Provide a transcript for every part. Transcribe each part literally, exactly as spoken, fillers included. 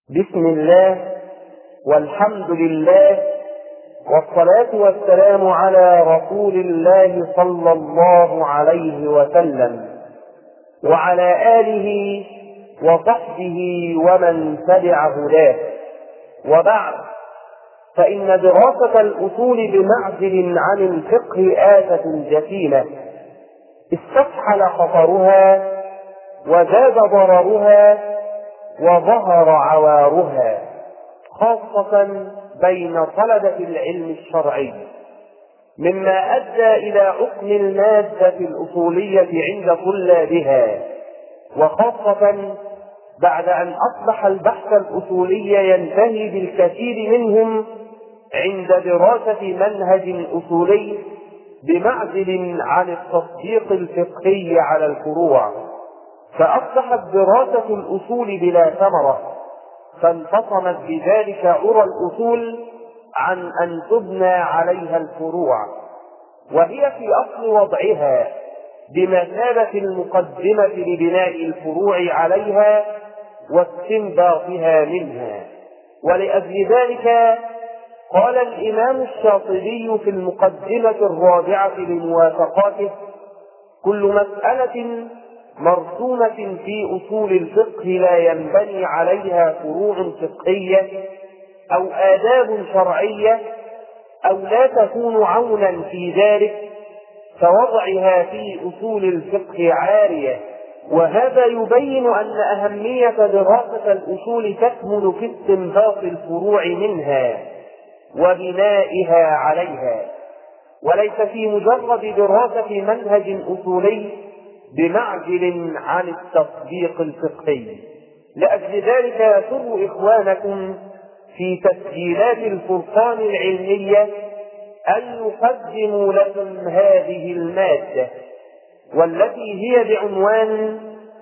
بسم الله والحمد لله والصلاة والسلام على رسول الله صلى الله عليه وسلم وعلى آله وصحبه ومن تبع هداه. وبعد، فإن دراسة الأصول بمعزل عن الفقه آفة جسيمة استفحل خطرها وزاد ضررها وظهر عوارها، خاصة بين طلبة العلم الشرعي، مما أدى إلى حكم المادة الأصولية عند طلابها، وخاصة بعد أن أصبح البحث الأصولي ينتهي بالكثير منهم عند دراسة منهج أصولي بمعزل عن التطبيق الفقهي على الفروع، فأصبحت دراسة الأصول بلا ثمرة، فانفصمت بذلك عرى الأصول عن أن تبنى عليها الفروع، وهي في أصل وضعها بمثابة المقدمة لبناء الفروع عليها واستنباطها منها. ولأجل ذلك قال الإمام الشاطبي في المقدمة الرابعة لموافقاته: كل مسألة مرسومة في أصول الفقه لا ينبني عليها فروع فقهية أو آداب شرعية أو لا تكون عونا في ذلك فوضعها في أصول الفقه عارية. وهذا يبين أن أهمية دراسة الأصول تكمن في استنباط الفروع منها وبنائها عليها، وليس في مجرد دراسة منهج أصولي بمعزل عن التطبيق الفقهي. لأجل ذلك يسر إخوانكم في تسجيلات الفرقان العلمية أن يقدموا لكم هذه المادة، والتي هي بعنوان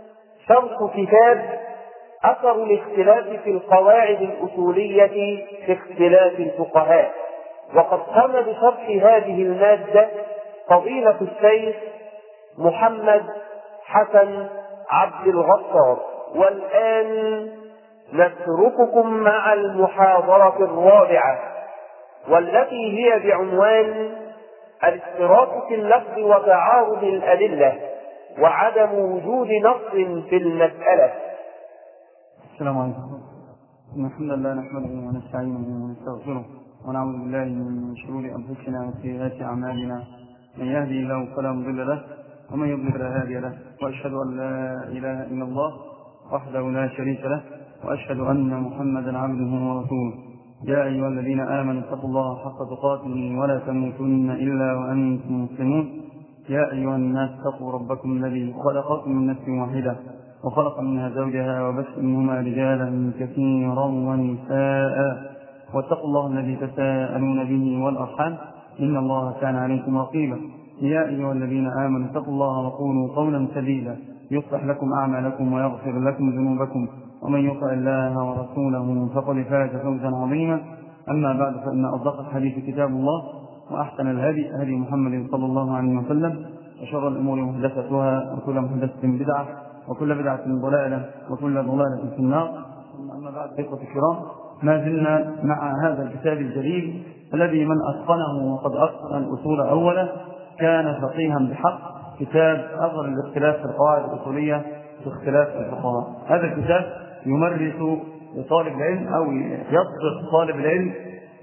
شرح كتاب أثر الاختلاف في القواعد الأصولية في اختلاف الفقهاء. وقد قام بشرح هذه المادة فضيلة الشيخ محمد حسن عبد الغفار. والآن نترككم مع المحاضرة الرابعة، والتي هي بعنوان الاشتراك في اللفظ وتعارض الأدلة وعدم وجود نص في المسألة. السلام عليكم. إن الحمد لله نحمده ونستعينه ونستغفره ونعوذ بالله من شرور أنفسنا وسيئات أعمالنا، من يهدي الله فلا مضل له ومن يضلل فلا هادي له، وأشهد أن لا إله إلا الله وحده لا شريك له، وأشهد أن محمدا عبده ورسوله. يا أيها الذين آمنوا اتقوا الله حق تقاته ولا تموتن إلا وأنتم مسلمون. يا أيها الناس اتقوا ربكم الذي خلقكم من نفس واحدة وخلق منها زوجها وبث منهما رجالا كثيرا ونساء، واتقوا الله الذي تساءلون به والأرحام إن الله كان عليكم رقيبا. يا أيها الذين آمنوا اتقوا الله وقولوا قولا سديدا يصلح لكم أعمالكم ويغفر لكم ذنوبكم، ومن يطع الله ورسوله فقد فاز فوزا عظيما. أما بعد، فإن أصدق الحديث كتاب الله، وأحسن الهدي هدي محمد صلى الله عليه وسلم، وشر الأمور محدثاتها، وكل محدثة بدعة، وكل بدعة ضلالة، وكل ضلالة في النار. أما بعد، إخوة الكرام، ما زلنا مع هذا الكتاب الجليل الذي من أتقنه وقد أتقن الأصول أولا كان فقيها بحق، كتاب أثر الاختلاف في القواعد الأصولية في اختلاف الفقهاء. هذا الكتاب يمرس لطالب العلم أو يصدق طالب العلم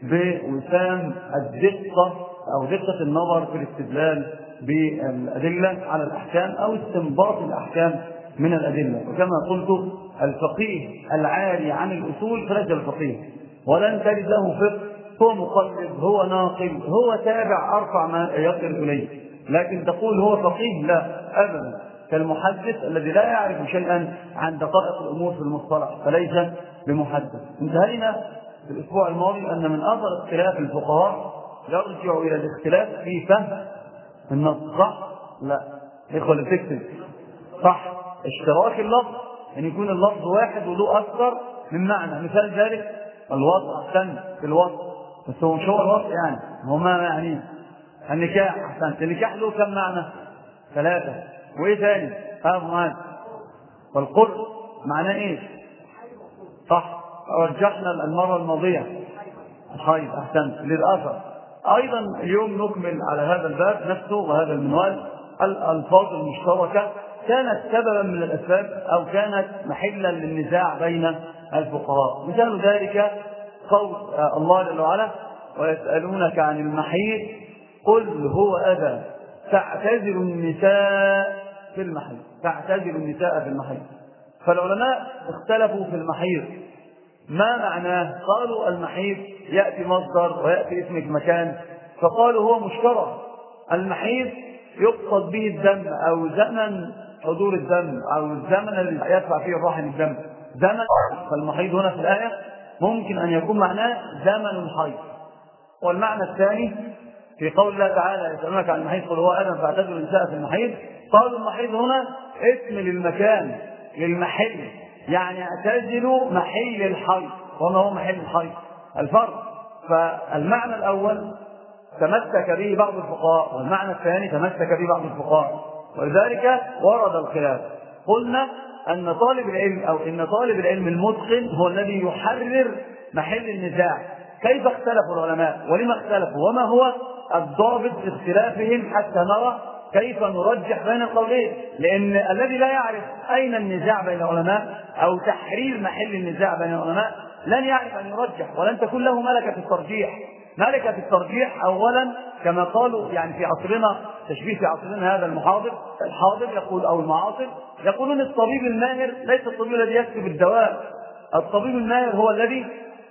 بوسام الدقة أو دقة النظر في الاستدلال بالأدلة على الأحكام أو استنباط الأحكام من الأدلة. وكما قلت، الفقيه العاري عن الأصول فليس الفقيه، ولن تجد له فقه، هو مقلد، هو ناقل، هو تابع أرفع ما يصل إليه. لكن تقول هو فقيه؟ لا أبدا، كالمحدث الذي لا يعرف شيئا عن دقائق الأمور في المصطلح فليس بمحدث. انتهينا في الأسبوع الماضي أن من أثر اختلاف الفقهاء يرجع إلى الاختلاف في فهم النص، صح؟ لا، إخوة اللي بتكتب صح، اشتراك اللفظ أن يكون اللفظ واحد وله أكثر من معنى. مثال ذلك الوضع، أحسن في الوضع، بس هو مش هو الوضع يعني، هو ما يعني النكاح، أحسن النكاح له كم معنى؟ ثلاثة. وإيه ثاني؟ هذا معنى. والقرء معناه إيه؟ صح، رجحنا المرة الماضية الحيض، أحسنت للأثر. أيضا اليوم نكمل على هذا الباب نفسه وهذا المنوال الألفاظ المشتركة كانت سببا من الأسباب أو كانت محلا للنزاع بين الفقهاء. مثال ذلك قول الله جل وعلا ويسألونك عن المحيض قل هو أذى فاعتزلوا النساء في المحيض، فاعتزلوا النساء في المحيض. فالعلماء اختلفوا في المحيض ما معناه. قالوا المحيض يأتي مصدر ويأتي اسم المكان، فقالوا هو مشترك. المحيض يقصد به الدم أو زمن حضور الدم أو الزمن الذي يدفع فيه الرحم الدم زمن. فالمحيض هنا في الآية ممكن أن يكون معناه زمن الحيض. والمعنى الثاني في قول الله تعالى يسألونك عن المحيض قل هو أذى فاعتزلوا النساء في المحيض، قالوا المحيض هنا اسم للمكان للمحل، يعني اعتزلوا محل الحيض. وما هو محل الحيض؟ الفرج. فالمعنى الأول تمسك به بعض الفقهاء والمعنى الثاني تمسك به بعض الفقهاء، ولذلك ورد الخلاف. قلنا أن طالب العلم أو إن طالب العلم المتقن هو الذي يحرر محل النزاع. كيف اختلفوا العلماء ولما اختلفوا وما هو الضابط في اختلافهم حتى نرى كيف نرجح بين القولين. لأن الذي لا يعرف أين النزاع بين العلماء أو تحرير محل النزاع بين العلماء لن يعرف أن يرجح ولن تكون له ملكة الترجيح. ملكة الترجيح أولا كما قالوا يعني في عصرنا تشبيه في عصرنا هذا المحاضر الحاضر يقول أو المعاصر يقولون الطبيب الماهر ليس الطبيب الذي يكتب الدواء. الطبيب الماهر هو الذي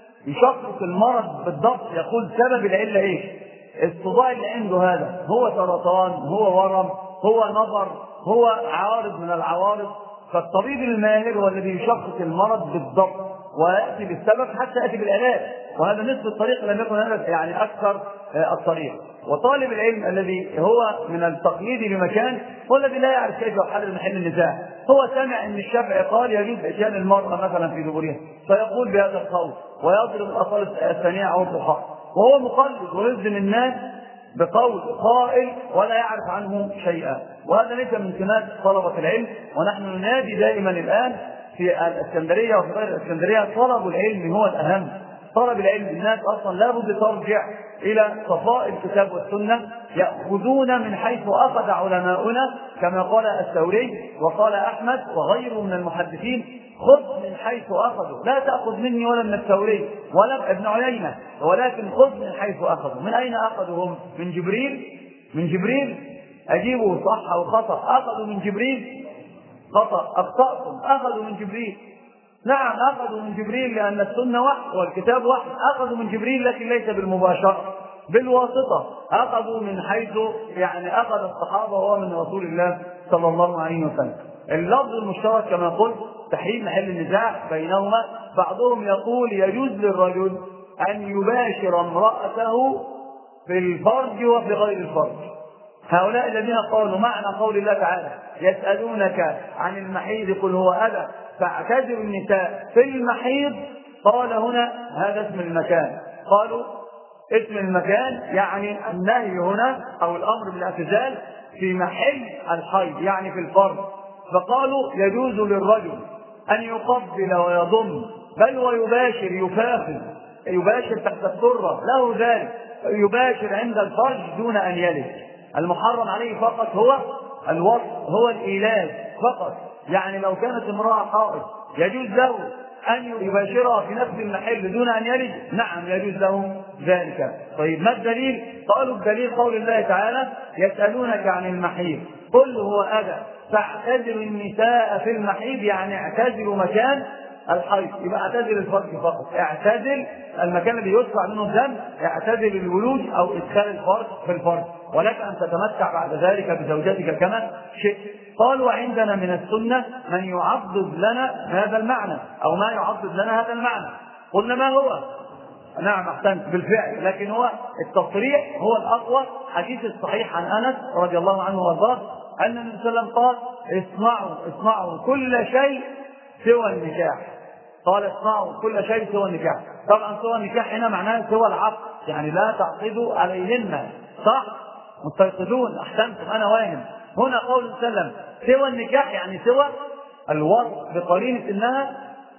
يشخص المرض بالضبط، يقول سبب العلة ايه. الصداع اللي عنده هذا هو سرطان، هو ورم، هو نظر، هو عارض من العوارض. فالطبيب الماهر هو الذي يشخص المرض بالضبط ويأتي بالسبب حتى يأتي بالعلاج، وهذا نصف الطريق لم يكن هذا يعني أكثر الطريق. وطالب العلم الذي هو من التقليد بمكان هو الذي لا يعرف كيف يحل محل النزاع. هو سمع ان الشافعي قال يجوز اتيان المرأة مثلا في دبرها فيقول بهذا القول ويضرب الاصابع الثانية او الضحى، وهو مقلد ويلزم الناس بقول قائل ولا يعرف عنه شيئا. وهذا ليس من سمات طلبة العلم، ونحن ننادي دائما الآن في الاسكندرية وفي غير الاسكندرية طلب العلم هو الأهم. طلب العلم الناس أصلا لا بد ترجع إلى صفاء الكتاب والسنة، يأخذون من حيث أخذ علماؤنا كما قال الثوري وقال أحمد وغيره من المحدثين خذ من حيث أخذوا، لا تأخذ مني ولا من الثوري ولا ابن عيينة، ولكن خذ من حيث أخذوا. من أين أخذهم؟ من جبريل. من جبريل أجيبوا صح أو خطأ. أخذوا من جبريل خطأ، أخطأتم. أخذوا من جبريل، نعم أخذوا من جبريل لأن السنة وحي والكتاب وحي. أخذوا من جبريل لكن ليس بالمباشرة، بالواسطة. أخذوا من حيث يعني أخذ الصحابة وهو من رسول الله صلى الله عليه وسلم. اللفظ المشترك كما قلت تحريم محل النزاع بينهما. بعضهم يقول يجوز للرجل أن يباشر امرأته في الفرج وفي غير الفرج. هؤلاء الذين قالوا معنى قول الله تعالى يسألونك عن المحيض قل هو أذى فاعتزلوا النساء في المحيض، قال هنا هذا اسم المكان. قالوا اسم المكان يعني النهي هنا أو الأمر بالاعتزال في محل الحيض يعني في الفرج. فقالوا يجوز للرجل أن يقبل ويضم بل ويباشر يفاخر يباشر تحت السرة له ذلك، يباشر عند الفرج دون أن يلج. المحرم عليه فقط هو الوصف، هو الإيلاج فقط. يعني لو كانت امرأة حائض يجوز له أن يباشرها في نفس المحل دون أن يلج، نعم يجوز له ذلك. طيب ما الدليل؟ قالوا الدليل قول الله تعالى يسألونك عن المحيض قل هو أذى فاعتزلوا النساء في المحيض، يعني اعتزلوا مكان الحيض. يبقى اعتزل الفرج فقط، اعتزل المكان الذي يدفع منه الدم، اعتزل الولوج أو إدخال الفرج في الفرج، ولك أن تتمتع بعد ذلك بزوجتك كما شئت. قالوا عندنا من السنة من يعضد لنا هذا المعنى أو ما يعضد لنا هذا المعنى. قلنا ما هو؟ نعم أحسنت بالفعل، لكن هو التصريح هو الأقوى. حديث الصحيح عن أنس رضي الله عنه وارضاه أن النبي صلى الله عليه وسلم قال اصنعوا اصنعوا كل شيء سوى النكاح. قال اصنعوا كل شيء سوى النكاح. طبعا سوى النكاح هنا معناه سوى العقد، يعني لا تعقدوا عليهن، صح؟ مستيقظون أحسنتم أنا واهم. هنا قول صلى الله عليه وسلم سوى النكاح يعني سوى الوصف بقرينة إنها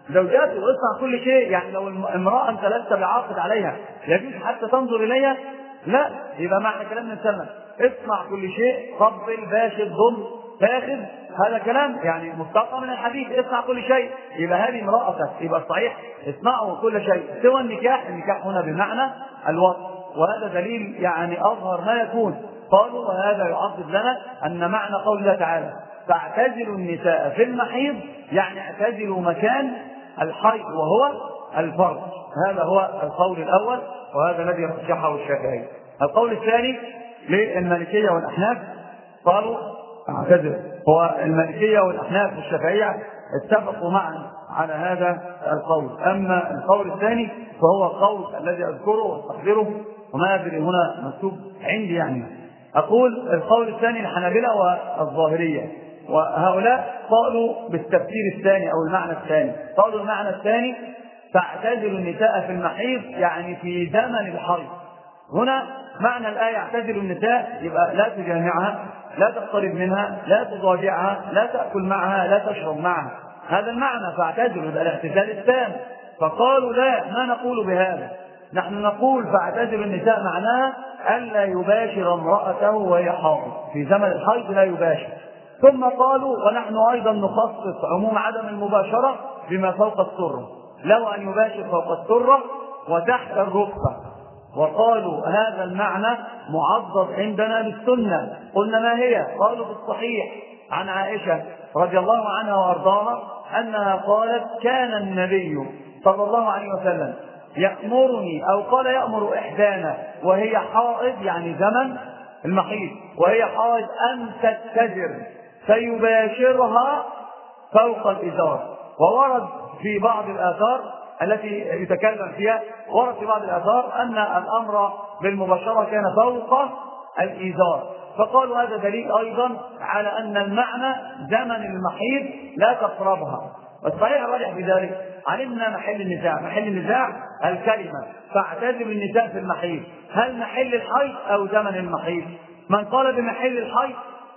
زوجاته اصنع كل شيء. يعني لو امرأة أنت لست بعاقد عليها يجوز حتى تنظر إليها؟ لا. يبقى معنى كلامنا سنة اصنع كل شيء، قبل، باشر، ضم، فاخذ، هذا كلام يعني مستقى من الحديث، اصنع كل شيء. يبقى هذه امرأتك، يبقى الصحيح اصنعوا كل شيء سوى النكاح. النكاح هنا بمعنى الوطن، وهذا دليل يعني أظهر ما يكون. قالوا وهذا يعضد لنا أن معنى قول الله تعالى فاعتزلوا النساء في المحيض يعني اعتزلوا مكان الحيض وهو الفرج. هذا هو القول الأول، وهذا الذي رجحه الشافعي. القول الثاني للمالكية والأحناف قالوا اعتزل. هو المالكية والأحناف والشافعية اتفقوا معا على هذا القول. أما القول الثاني فهو قول الذي أذكره واستحضره وما أدري هنا مكتوب عندي، يعني أقول القول الثاني الحنابلة والظاهرية، وهؤلاء قالوا بالتفسير الثاني أو المعنى الثاني. قالوا المعنى الثاني فاعتزلوا النساء في المحيض يعني في زمن الحيض. هنا معنى الآية اعتزلوا النساء يبقى لا تجامعها، لا تقترب منها، لا تضاجعها، لا تأكل معها، لا تشرب معها. هذا المعنى فاعتزلوا، يبقى الاعتزال التام. فقالوا لا، ما نقول بهذا، نحن نقول فاعتزلوا النساء معناها ألا يباشر امرأته وهي حائض، في زمن الحيض لا يباشر. ثم قالوا ونحن أيضا نخصص عموم عدم المباشرة بما فوق السرة، لو أن يباشر فوق السرة وتحت الركبة. وقالوا هذا المعنى معضد عندنا بالسنة. قلنا ما هي؟ قالوا بالصحيح عن عائشة رضي الله عنها وأرضاها أنها قالت كان النبي صلى الله عليه وسلم يأمرني أو قال يأمر إحدانا وهي حائض يعني زمن المحيض وهي حائض أن تتزر فيباشرها فوق الإزار. وورد في بعض الآثار التي يتكلم فيها، ورد في بعض الآثار أن الأمر بالمباشرة كان فوق الإزار. فقالوا هذا دليل أيضا على أن المعنى زمن المحيض لا تقربها. والصحيح الراجح في ذلك علمنا محل النزاع. محل النزاع الكلمة فاعتزلوا النساء في المحيض، هل محل الحيض أو زمن المحيض؟ من قال بمحل الحيض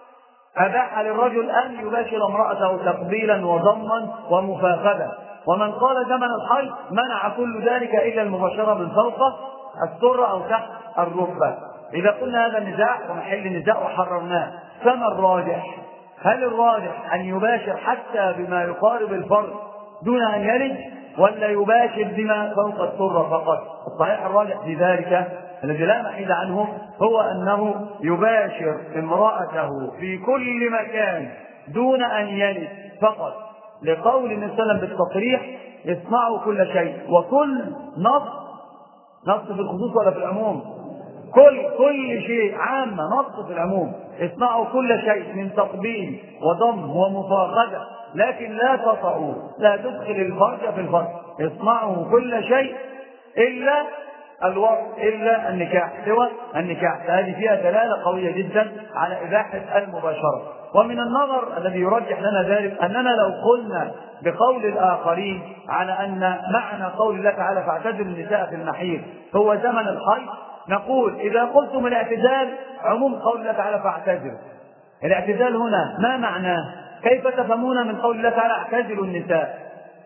أباح للرجل أن يباشر امرأته تقبيلا وضما ومفاخذة، ومن قال زمن الحيض منع كل ذلك إلا المباشرة من فوق السرة أو تحت الركبة. إذا قلنا هذا النزاع ومحل النزاع وحررناه، فما الراجح؟ هل الراجح أن يباشر حتى بما يقارب الفرج دون أن يلج، ولا يباشر بما فوق السرة فقط؟ الصحيح الراجح في ذلك الذي لا محيد عنه هو أنه يباشر امرأته في كل مكان دون أن يلج فقط، لقول النبي صلى الله عليه وسلم بالتصريح اصنعوا كل شيء. وكل نص نص في الخصوص ولا في العموم؟ كل كل شيء عامة، نص في العموم. اصنعوا كل شيء من تقبيل وضم ومفاخذة، لكن لا تطعوا، لا تدخل الفرج في الفرج. اصنعوا كل شيء إلا الوطء، إلا النكاح، سوى النكاح. فهذه فيها دلالة قوية جدا على إباحة المباشرة. ومن النظر الذي يرجح لنا ذلك أننا لو قلنا بقول الآخرين على أن معنى قول الله تعالى فاعتزلوا النساء في المحيض هو زمن الحيض، نقول إذا قلتم الاعتزال عموم قول الله تعالى فاعتزلوا، الاعتزال هنا ما معناه؟ كيف تفهمون من قول الله تعالى اعتزلوا النساء؟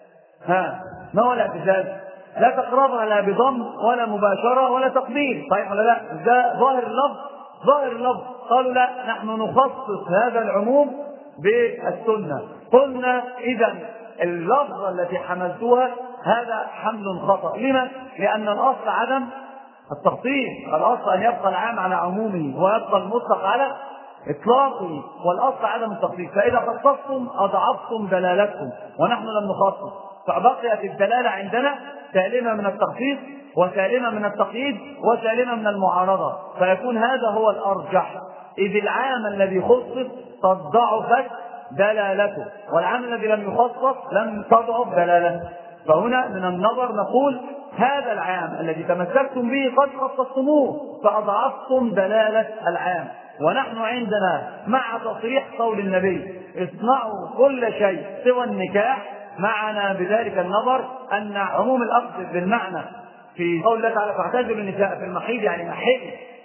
ها، ما هو الاعتزال؟ لا تقربها لا بضم ولا مباشرة ولا تقبيل، صحيح ولا لا؟ ده ظاهر اللفظ، ظاهر اللفظ. قالوا لا، نحن نخصص هذا العموم بالسنة. قلنا إذا اللفظة التي حملتوها هذا حمل خطأ. لما؟ لأن الأصل عدم التخصيص، الأصل أن يبقى العام على عمومه ويبقى المطلق على إطلاقه، والأصل عدم التخصيص. فإذا خصصتم أضعفتم دلالتكم ونحن لم نخصص، فبقيت الدلالة عندنا سالمة من التخصيص وسالمة من التقييد وسالمة من المعارضة، فيكون هذا هو الأرجح، إذ العام الذي خصص قد ضعفت دلالته، والعام الذي لم يخصص لم تضعف دلالته. فهنا من النظر نقول هذا العام الذي تمسكتم به قد خصصتموه فأضعفتم دلالة العام. ونحن عندنا مع تصريح قول النبي اصنعوا كل شيء سوى النكاح، معنا بذلك النظر أن عموم الأخذ بالمعنى في قول الله تعالى فاعتزلوا النساء في المحيض يعني محل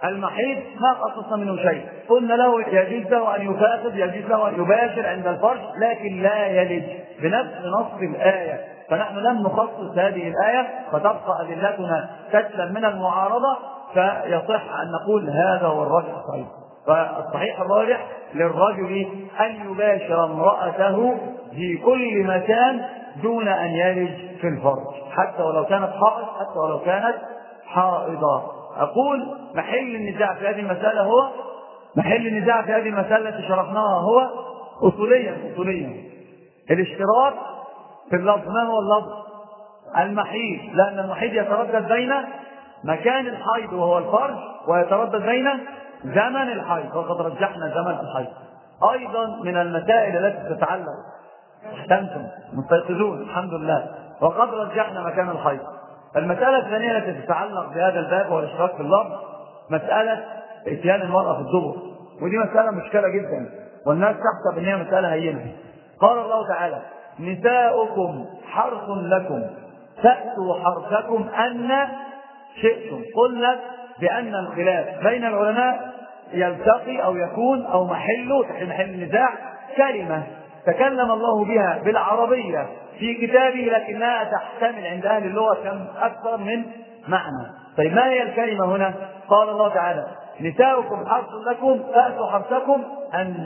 المحيض ما خصص منه شيء، قلنا له يجوز له أن يفاسد، يجوز له أن يباشر عند الفرج، لكن لا يلج بنفس نص الآية. فنحن لم نخصص هذه الآية، فتبقى أدلتنا تسلم من المعارضة، فيصح أن نقول هذا هو الراجح الصحيح. فالصحيح الراجح للرجل أن يباشر امرأته في كل مكان دون أن يلج في الفرج، حتى ولو كانت حائض، حتى ولو كانت حائضة. أقول محل النزاع في هذه المسألة هو محل النزاع في هذه المسألة التي شرحناها هو أصوليا أصوليا الاشتراك في اللفظ. ما هو اللفظ؟ المحيض، لأن المحيض يتردد بين مكان الحيض وهو الفرج، ويتردد بين زمن الحيض، وقد رجحنا زمن الحيض. أيضا من المسائل التي تتعلق، أحسنتم مستيقظون الحمد لله، وقد رجحنا مكان الحيض. المسألة الثانية التي تتعلق بهذا الباب والاشتراك في اللفظ مسألة اتيان المرأة في الدبر، ودي مسألة مشكلة جدا، والناس تحسب ان هي مسألة هينة. قال الله تعالى: نساؤكم حرث لكم فأتوا حرثكم أن شئتم. قلنا بأن الخلاف بين العلماء يلتقي أو يكون أو محله تحت محل النزاع كلمة تكلم الله بها بالعربية في كتابه، لكنها تحتمل عند أهل اللغة كم أكثر من معنى. طيب ما هي الكلمة هنا؟ قال الله تعالى: نساؤكم حرث لكم فأتوا حرثكم أن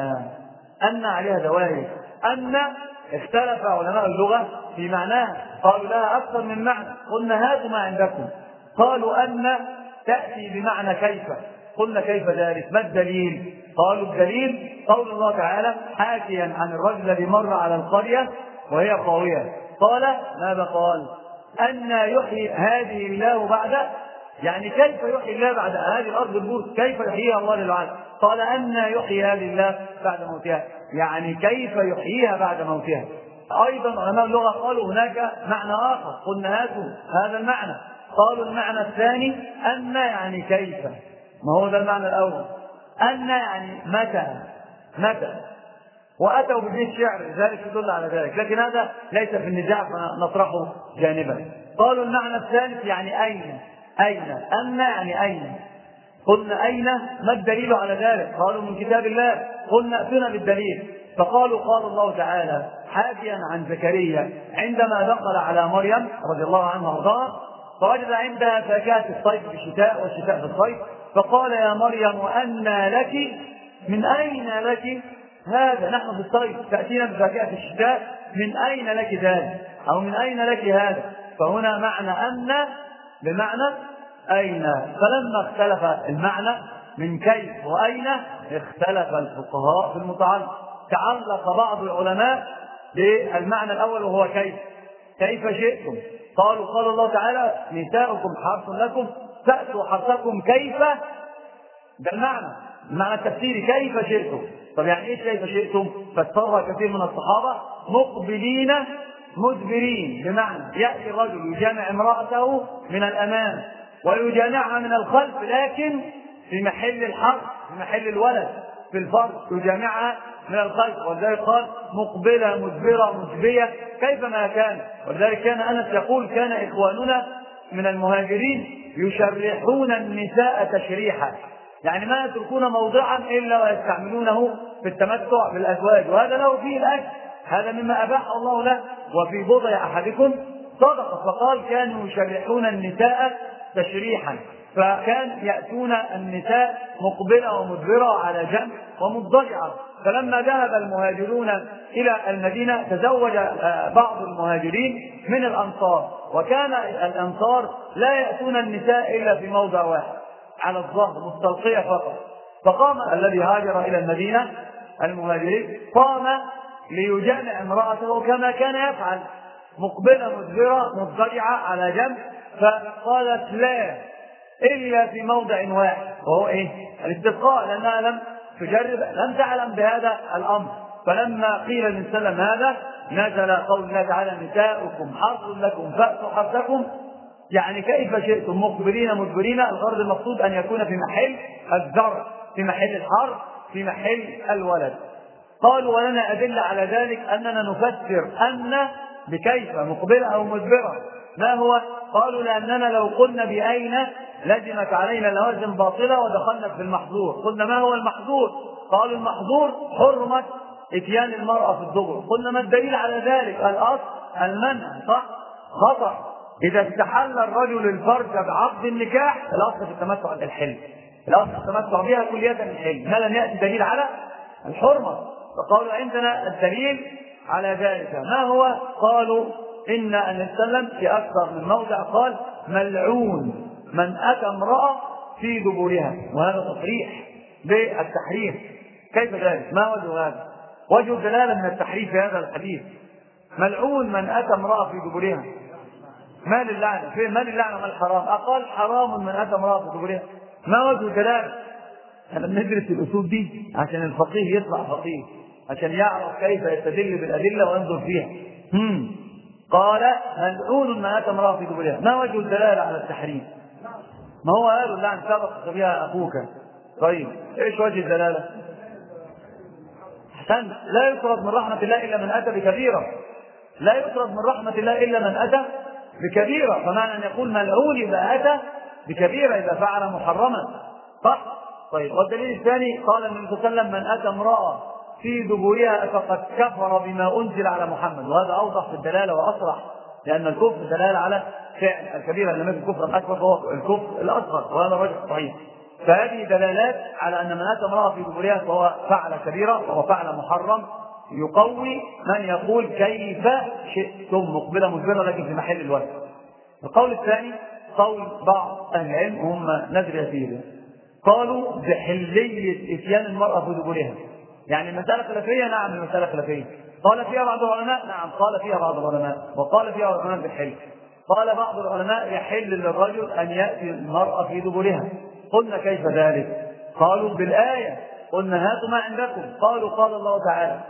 أن عليها دوائر. أن اختلف علماء اللغة في معناها، قالوا لها أكثر من معنى، قلنا هاتوا ما عندكم. قالوا أن تأتي بمعنى كيف، قلنا كيف ذلك؟ ما الدليل؟ قالوا الدليل قول الله تعالى حاكيا عن الرجل الذي مر على القرية وهي خاوية، قال ماذا قال؟ أن يحيي هذه الله بعد، يعني كيف يحيي الله بعد هذه الأرض البوس، كيف يحييها الله للعالم؟ قال أن يحيي هذه الله بعد موتها، يعني كيف يحييها بعد موتها. أيضا علماء اللغة قالوا هناك معنى آخر، قلنا هاتوا هذا المعنى. قالوا المعنى الثاني أن يعني كيف، ما هو ده المعنى الأول، أن يعني متى متى، وأتوا ببيت شعر ذلك يدل على ذلك، لكن هذا ليس في النزاع فنطرحه جانبا. قالوا المعنى الثالث يعني أين، أين أن يعني أين. قلنا أين، ما الدليل على ذلك؟ قالوا من كتاب الله، قلنا ائتنا بالدليل. فقالوا قال الله تعالى حاكيا عن زكريا عندما دخل على مريم رضي الله عنها وارضاها فوجد عندها فاكهة الصيف في الشتاء والشتاء في الصيف، فقال يا مريم أنى لك، من أين لك هذا؟ نحن في الصيف تأتينا بفاكهة الشتاء، من أين لك ذلك؟ أو من أين لك هذا؟ فهنا معنى أن بمعنى أين. فلما اختلف المعنى من كيف وأين اختلف الفقهاء في المتعلق. تعلق بعض العلماء بالمعنى الأول وهو كيف، كيف شئتم. قالوا قال الله تعالى نساؤكم حرث لكم فأتوا حرثكم كيف، ده المعنى، المعنى التفسيري كيف شئتم. طب يعني ايش كيف شئتم؟ فسرها كثير من الصحابة مقبلين مدبرين، بمعنى يأتي الرجل يجامع امرأته من الأمام ويجامعها من الخلف، لكن في محل الحرث، في محل الولد في الفرج يجامعها من الخلف، ولذلك قال مقبلة مدبرة مجبية كيفما كان. ولذلك كان أنس يقول كان إخواننا من المهاجرين يشرحون النساء تشريحا، يعني ما يتركون موضعا إلا ويستعملونه في التمتع بالأزواج، وهذا له فيه الأجر، هذا مما أباح الله له، وفي بضع أحدكم صدقة. فقال كانوا يشرحون النساء تشريحا، فكان يأتون النساء مقبلة ومدبرة على جنب ومضطجعة. فلما ذهب المهاجرون إلى المدينة تزوج بعض المهاجرين من الأنصار، وكان الأنصار لا يأتون النساء إلا في موضع واحد على الظهر مستلقية فقط. فقام الذي هاجر إلى المدينة المهاجرين قام ليجامع امرأته كما كان يفعل، مقبلة مدبرة مضطجعة على جنب، فقالت لا إلا في موضع واحد وهو إيه؟ الاستبقاء، لأنها لم تجرب، لم تعلم بهذا الأمر. فلما قيل للنبي صلى الله عليه وسلم هذا نزل قول الله تعالى نساؤكم حرث لكم فأتوا حرثكم، يعني كيف شئتم مقبلين مدبرين. الغرض المقصود أن يكون في محل الزرع، في محل الحرث، في محل الولد. قالوا ولنا أدلة على ذلك أننا نفسر أن بكيف مقبلة أو مدبرة، ما هو؟ قالوا لأننا لو قلنا بأين لزمت علينا لوازم باطلة ودخلنا في المحظور. قلنا ما هو المحظور؟ قالوا المحظور حرمة اتيان المرأة في الدبر. قلنا ما الدليل على ذلك؟ الأصل المنع. صح؟ خطأ. إذا استحل الرجل الفرج بعقد النكاح الأصل في التمتع الحل، الأصل التمتع بها كلية الحل، ما لم يأتي دليل على الحرمة. فقالوا عندنا الدليل على ذلك. ما هو؟ قالوا إن النبي صلى الله عليه وسلم في أكثر من موضع قال ملعون من أتى امرأة في دبرها، وهذا تصريح بالتحريم. كيف ذلك؟ ما وجه هذا؟ وجه الدلالة من التحريم في هذا الحديث ملعون من أتى امرأة في دبرها. ما للعنة؟ فين ما للعنة ما الحرام؟ أقال حرام من أتى امرأة في دبرها. ما وجه الدلالة؟ احنا بندرس الأصول دي عشان الفقيه يطلع فقيه، عشان يعرف كيف يستدل بالأدلة وينظر فيها. هم. قال ملعون من أتى امرأة في دبرها. ما وجه الدلالة على التحريم؟ ما هو قالوا اللعن سبق بها أخوك. طيب إيش وجه الدلالة؟ أحسن. لا يطرد من رحمة الله إلا من أتى بكبيرة، لا يطرد من رحمة الله إلا من أتى بكبيرة. فمعنى أن يقول ملعون إذا أتى بكبيرة، إذا فعل محرما. صح؟ طيب والدليل الثاني قال النبي صلى الله عليه وسلم من أتى امرأة في دبورها فقد كفر بما أنزل على محمد. وهذا أوضح في الدلالة وأصرح، لأن الكفر دلالة على فعل الكبيرة، لما يكون الكفر الأكبر فهو الكفر الأصغر، وهذا رجل صحيح. فهذه دلالات على أن من أتى امرأة في دبورها فهو فعل كبيرة وهو فعل محرم، يقوي من يقول كيف شئتم مقبلة مجبرة لكن في محل الوجه. القول الثاني قول بعض أهل العلم هم نذر يسير، قالوا بحلية إتيان المرأة في دبورها. يعني المسألة خلافية؟ نعم المسألة خلافية. قال فيها بعض العلماء؟ نعم قال فيها بعض العلماء، وقال فيها بعض العلماء بالحل. قال بعض العلماء يحل للرجل أن يأتي المرأة في دبورها. قلنا كيف ذلك؟ قالوا بالآية، قلنا هاتوا ما عندكم. قالوا قال الله تعالى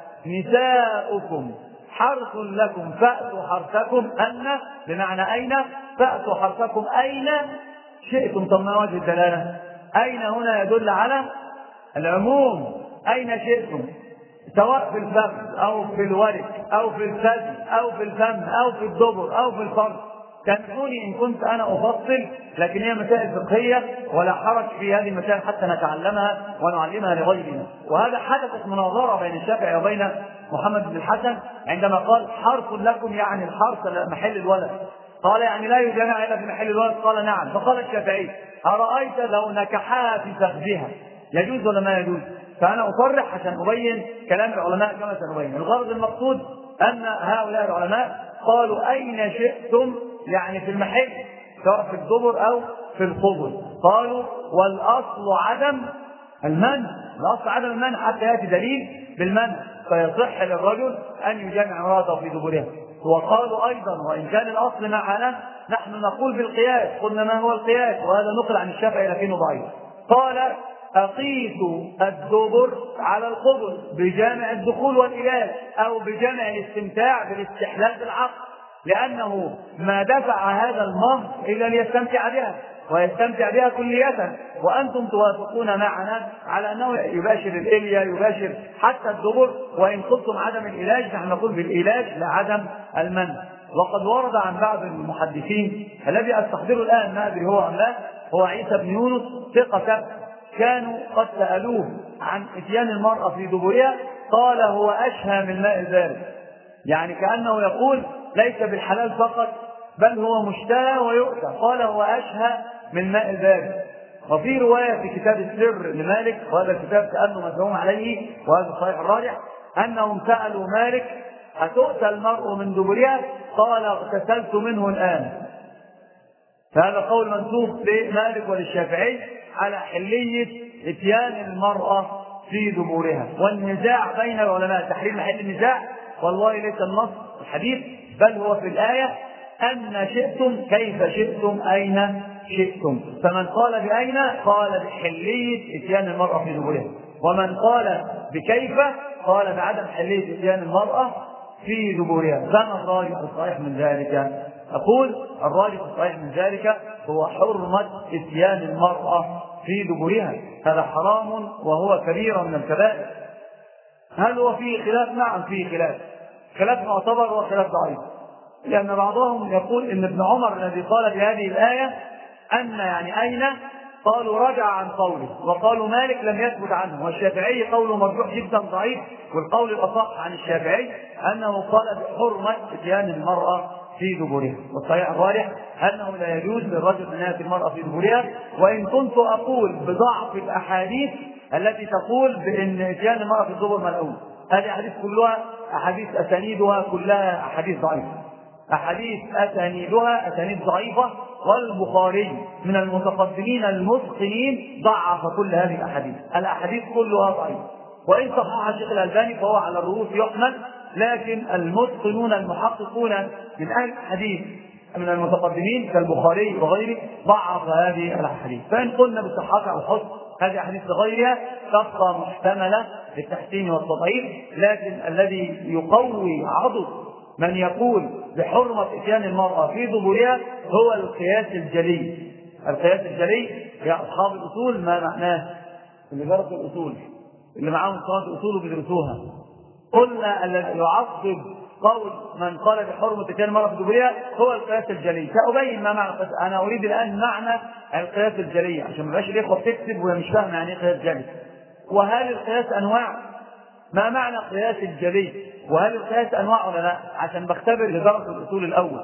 نساؤكم حرث لكم فأتوا حرثكم أن، بمعنى أين، فأتوا حرثكم أين شئتم. طب ما وجه الدلالة؟ أين هنا يدل على العموم، أين شئتم، سواء في الفم أو في الورك أو في الثدي أو في الفم أو في الدبر أو في الفرج. سامحوني إن كنت أنا أفصل، لكن هي مسائل فقهية ولا حرج في هذه المسائل حتى نتعلمها ونعلمها لغيرنا. وهذا حدثت مناظرة بين الشافعي وبين محمد بن الحسن عندما قال حرث لكم، يعني الحرث محل الولد. قال يعني لا يجامع إلا في محل الولد؟ قال نعم. فقال الشافعي أرأيت لو نكحها في فخذها يجوز ولا ما يجوز؟ فأنا أصرح عشان أبين كلام العلماء كما سنبين. الغرض المقصود أن هؤلاء العلماء قالوا أين شئتم، يعني في المحل سواء في الدبر أو في القبل. قالوا والأصل عدم المنع، الأصل عدم المنع حتى يأتي دليل بالمنع فيصح للرجل أن يجامع امرأته في دبرها. وقالوا أيضا وإن كان الأصل معنا نحن نقول بالقياس. قلنا ما هو القياس؟ وهذا نقل عن الشافعي لكنه ضعيف. قال أقيس الدبر على القبل بجامع الدخول والإيلاج أو بجامع الاستمتاع بالاستحلال بالعقل، لأنه ما دفع هذا المهر إلا ليستمتع بها ويستمتع بها كلية. وأنتم توافقون معنا على أنه يباشر الإليا، يباشر حتى الدبر. وإن قلتم عدم العلاج نحن نقول بالعلاج لعدم المنع. وقد ورد عن بعض المحدثين الذي أستحضره الآن ما أدري هو أم لا، هو عيسى بن يونس ثقة، كانوا قد سألوه عن إتيان المرأة في دبرها قال هو أشهى من ماء البارد، يعني كأنه يقول ليس بالحلال فقط بل هو مشتهى ويؤتى. قال هو أشهى من ماء البارد. وفي رواية في كتاب السر لمالك، وهذا الكتاب كأنه مزعوم عليه وهذا صحيح الراجح، أنهم سألوا مالك أتؤتى المرء من دبرها؟ قال اغتسلت منه الآن. فهذا قول منسوب لمالك وللشافعي على حلية إتيان المرأة في دبورها. والنزاع بين العلماء تحريم محل النزاع والله ليس النص الحديث بل هو في الآية أن شئتم كيف شئتم أين شئتم. فمن قال بأين قال بحلية إتيان المرأة في دبورها، ومن قال بكيف قال بعدم حلية إتيان المرأة في دبورها. فما الراجح الصحيح من ذلك؟ أقول الراجح الصحيح من ذلك هو حرمة إتيان المرأة في دبورها، هذا حرام وهو كبير من الكبائر. هل هو فيه خلاف؟ نعم فيه خلاف، خلاف معتبر وخلاف ضعيف. لأن بعضهم يقول إن ابن عمر الذي قال بهذه الآية أن يعني أين، قالوا رجع عن قوله، وقالوا مالك لم يثبت عنه، والشافعي قوله مرجوح جدا ضعيف، والقول الأصح عن الشافعي أنه قال بحرمة إتيان المرأة في دبرها، والصحيح الراجح أنه لا يجوز للرجل أن يأتي المرأة في دبرها. وإن كنت أقول بضعف الأحاديث التي تقول بأن إتيان المرأة في الدبر ملعون، هذه أحاديث كلها أحاديث أسانيدها كلها أحاديث ضعيفة، أحاديث أسانيدها أسانيد ضعيفة، والبخاري من المتقدمين المتقنين ضعف كل هذه الأحاديث، الأحاديث كلها ضعيفة، وإن صححها الشيخ الألباني فهو على الرؤوس يحمل، لكن المتقنون المحققون من أهل الحديث من المتقدمين كالبخاري وغيره ضعف هذه الأحاديث. فإن قلنا بالصحة أو الحسن هذه أحاديث لغيرها تبقى محتملة للتحسين والتضعيف، لكن الذي يقوي عضد من يقول بحرمة إتيان المرأة في دبرها هو القياس الجلي. القياس الجلي يا أصحاب الأصول ما معناه؟ اللي درسوا الأصول، اللي معاهم صلاة الأصول وبيدرسوها، قلنا الذي يعصب قول من قال بحرمة إتيان المرأة في دبرها هو القياس الجلي. سأبين ما معنى، أنا أريد الآن معنى القياس الجلي عشان ما يبقاش الإخوة بتكتب وهي مش فاهمة يعني إيه قياس جلي. وهل القياس أنواع؟ ما معنى قياس الجلي؟ وهل القياس أنواع ولا لا؟ عشان بختبر لدرس الأصول الأول.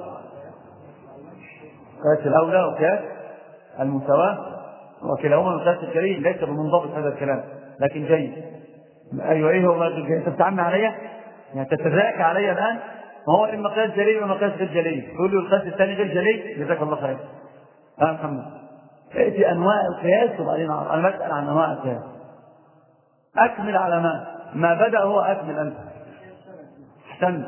قياس الأولى وقياس المساواة، وكلاهما القياس الجلي ليس بمنضبط هذا الكلام لكن جيد. أيوة إيه هو؟ أنت بتعمل عليا؟ يعني تتذاكى عليا الآن؟ ما هو إما قياس جلي وإما قياس غير جلي، تقول له القياس الثاني غير جلي، جزاك الله خير. أه محمد ائتي أنواع القياس وبعدين أنا بسأل عن أنواع القياس. أكمل على ما ما بدأ هو أكمل أنت. احسنت.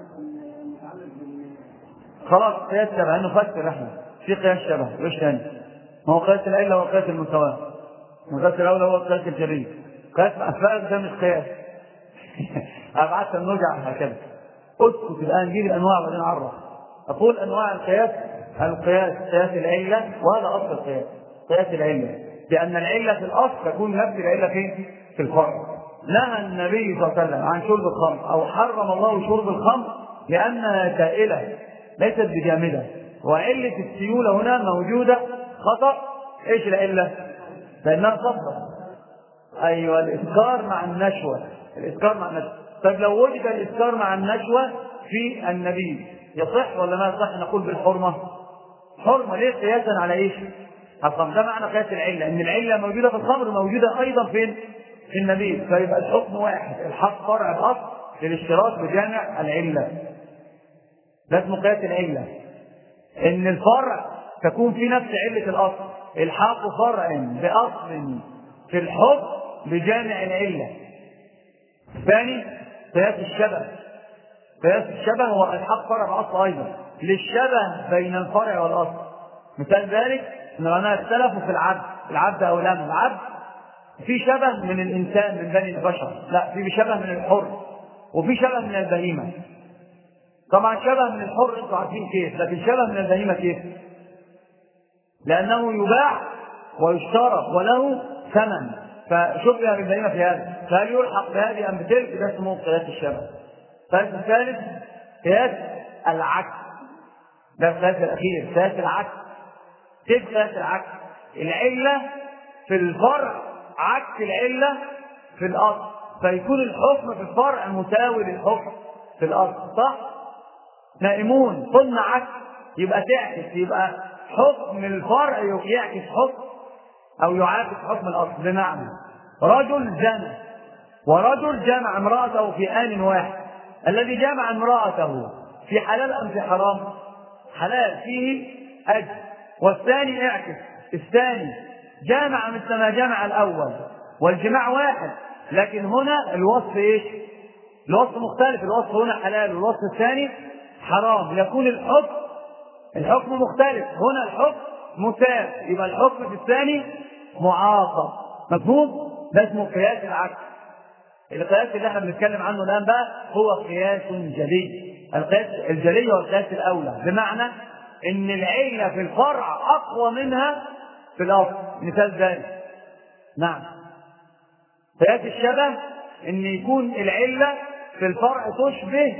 خلاص قياس شبه انه فكر احنا في قياس شبه وش ثاني؟ ما هو قياس العله وقياس المساواه. قياس الاولى هو قياس الجلي. قياس الافراد ده مش قياس. ابعث النرجع هكذا. اسكت الان جيب الانواع وبعدين عرف. اقول انواع القياس: القياس قياس العله، وهذا اصل القياس قياس العله، لان العله في الاصل تكون نفس العله فين؟ في الفرع. نهى النبي صلى الله عليه وسلم عن شرب الخمر او حرم الله شرب الخمر لانها سائله ليست بجامده، وعله السيوله هنا موجوده خطا. ايش العله؟ لانها صفرة. ايوه الاسكار مع النشوه، الاسكار مع النشوه. طيب لو وجد الاسكار مع النشوه في النبيذ يصح ولا ما يصح نقول بالحرمه؟ حرمه. ليه؟ قياسا على ايش؟ الخمر. ده معنى قياس العله، ان العله موجوده في الخمر موجوده ايضا فين؟ في النبيذ، فيبقى الحكم واحد، الحق فرع الاصل للاشتراك بجامع العله. ده اسمه قياس العله، ان الفرع تكون في نفس عله الاصل. الحاق فرع باصل في الحكم بجامع العله. الثاني قياس الشبه. قياس الشبه هو الحق فرع باصل ايضا للشبه بين الفرع والاصل. مثال ذلك ان العلماء اختلفوا في العبد، العبد او الامه. العبد في شبه من الانسان من بني البشر، لا في شبه من الحر، وفي شبه من البهيمه. طبعا شبه من الحر انتم عارفين كيف، لكن شبه من البهيمه كيف؟ لانه يباع ويشترى وله ثمن، فشبه بالبهيمه في هذا، فهل يلحق بهذه ام بتلك؟ ده اسمه قياس الشبه. القياس الثالث قياس العكس، ده القياس الاخير، قياس العكس. كيف قياس العكس؟ العله في الفرع عكس العله في الاصل، فيكون الحكم في الفرع مساوي للحكم في الاصل. صح؟ نائمون قلنا عكس، يبقى تعكس، يبقى حكم الفرع يعكس حكم او يعاكس حكم الاصل. بمعنى رجل زنى ورجل جمع امرأته في آن واحد، الذي جمع امرأته في حلال ام في حرام؟ حلال فيه اجر، والثاني اعكس، الثاني جامع مثل ما جمع الاول والجماع واحد، لكن هنا الوصف ايش؟ الوصف مختلف، الوصف هنا حلال والوصف الثاني حرام، يكون الحكم الحكم مختلف، هنا الحكم مساو، يبقى الحكم في الثاني معاقب. مفهوم؟ ده اسمه قياس العكس. القياس اللي احنا بنتكلم عنه الان بقى هو قياس جلي. القياس الجلي هو القياس الاولى، بمعنى ان العله في الفرع اقوى منها في الاصل. مثال ذلك نعم قياس الشبه ان يكون العله في الفرع تشبه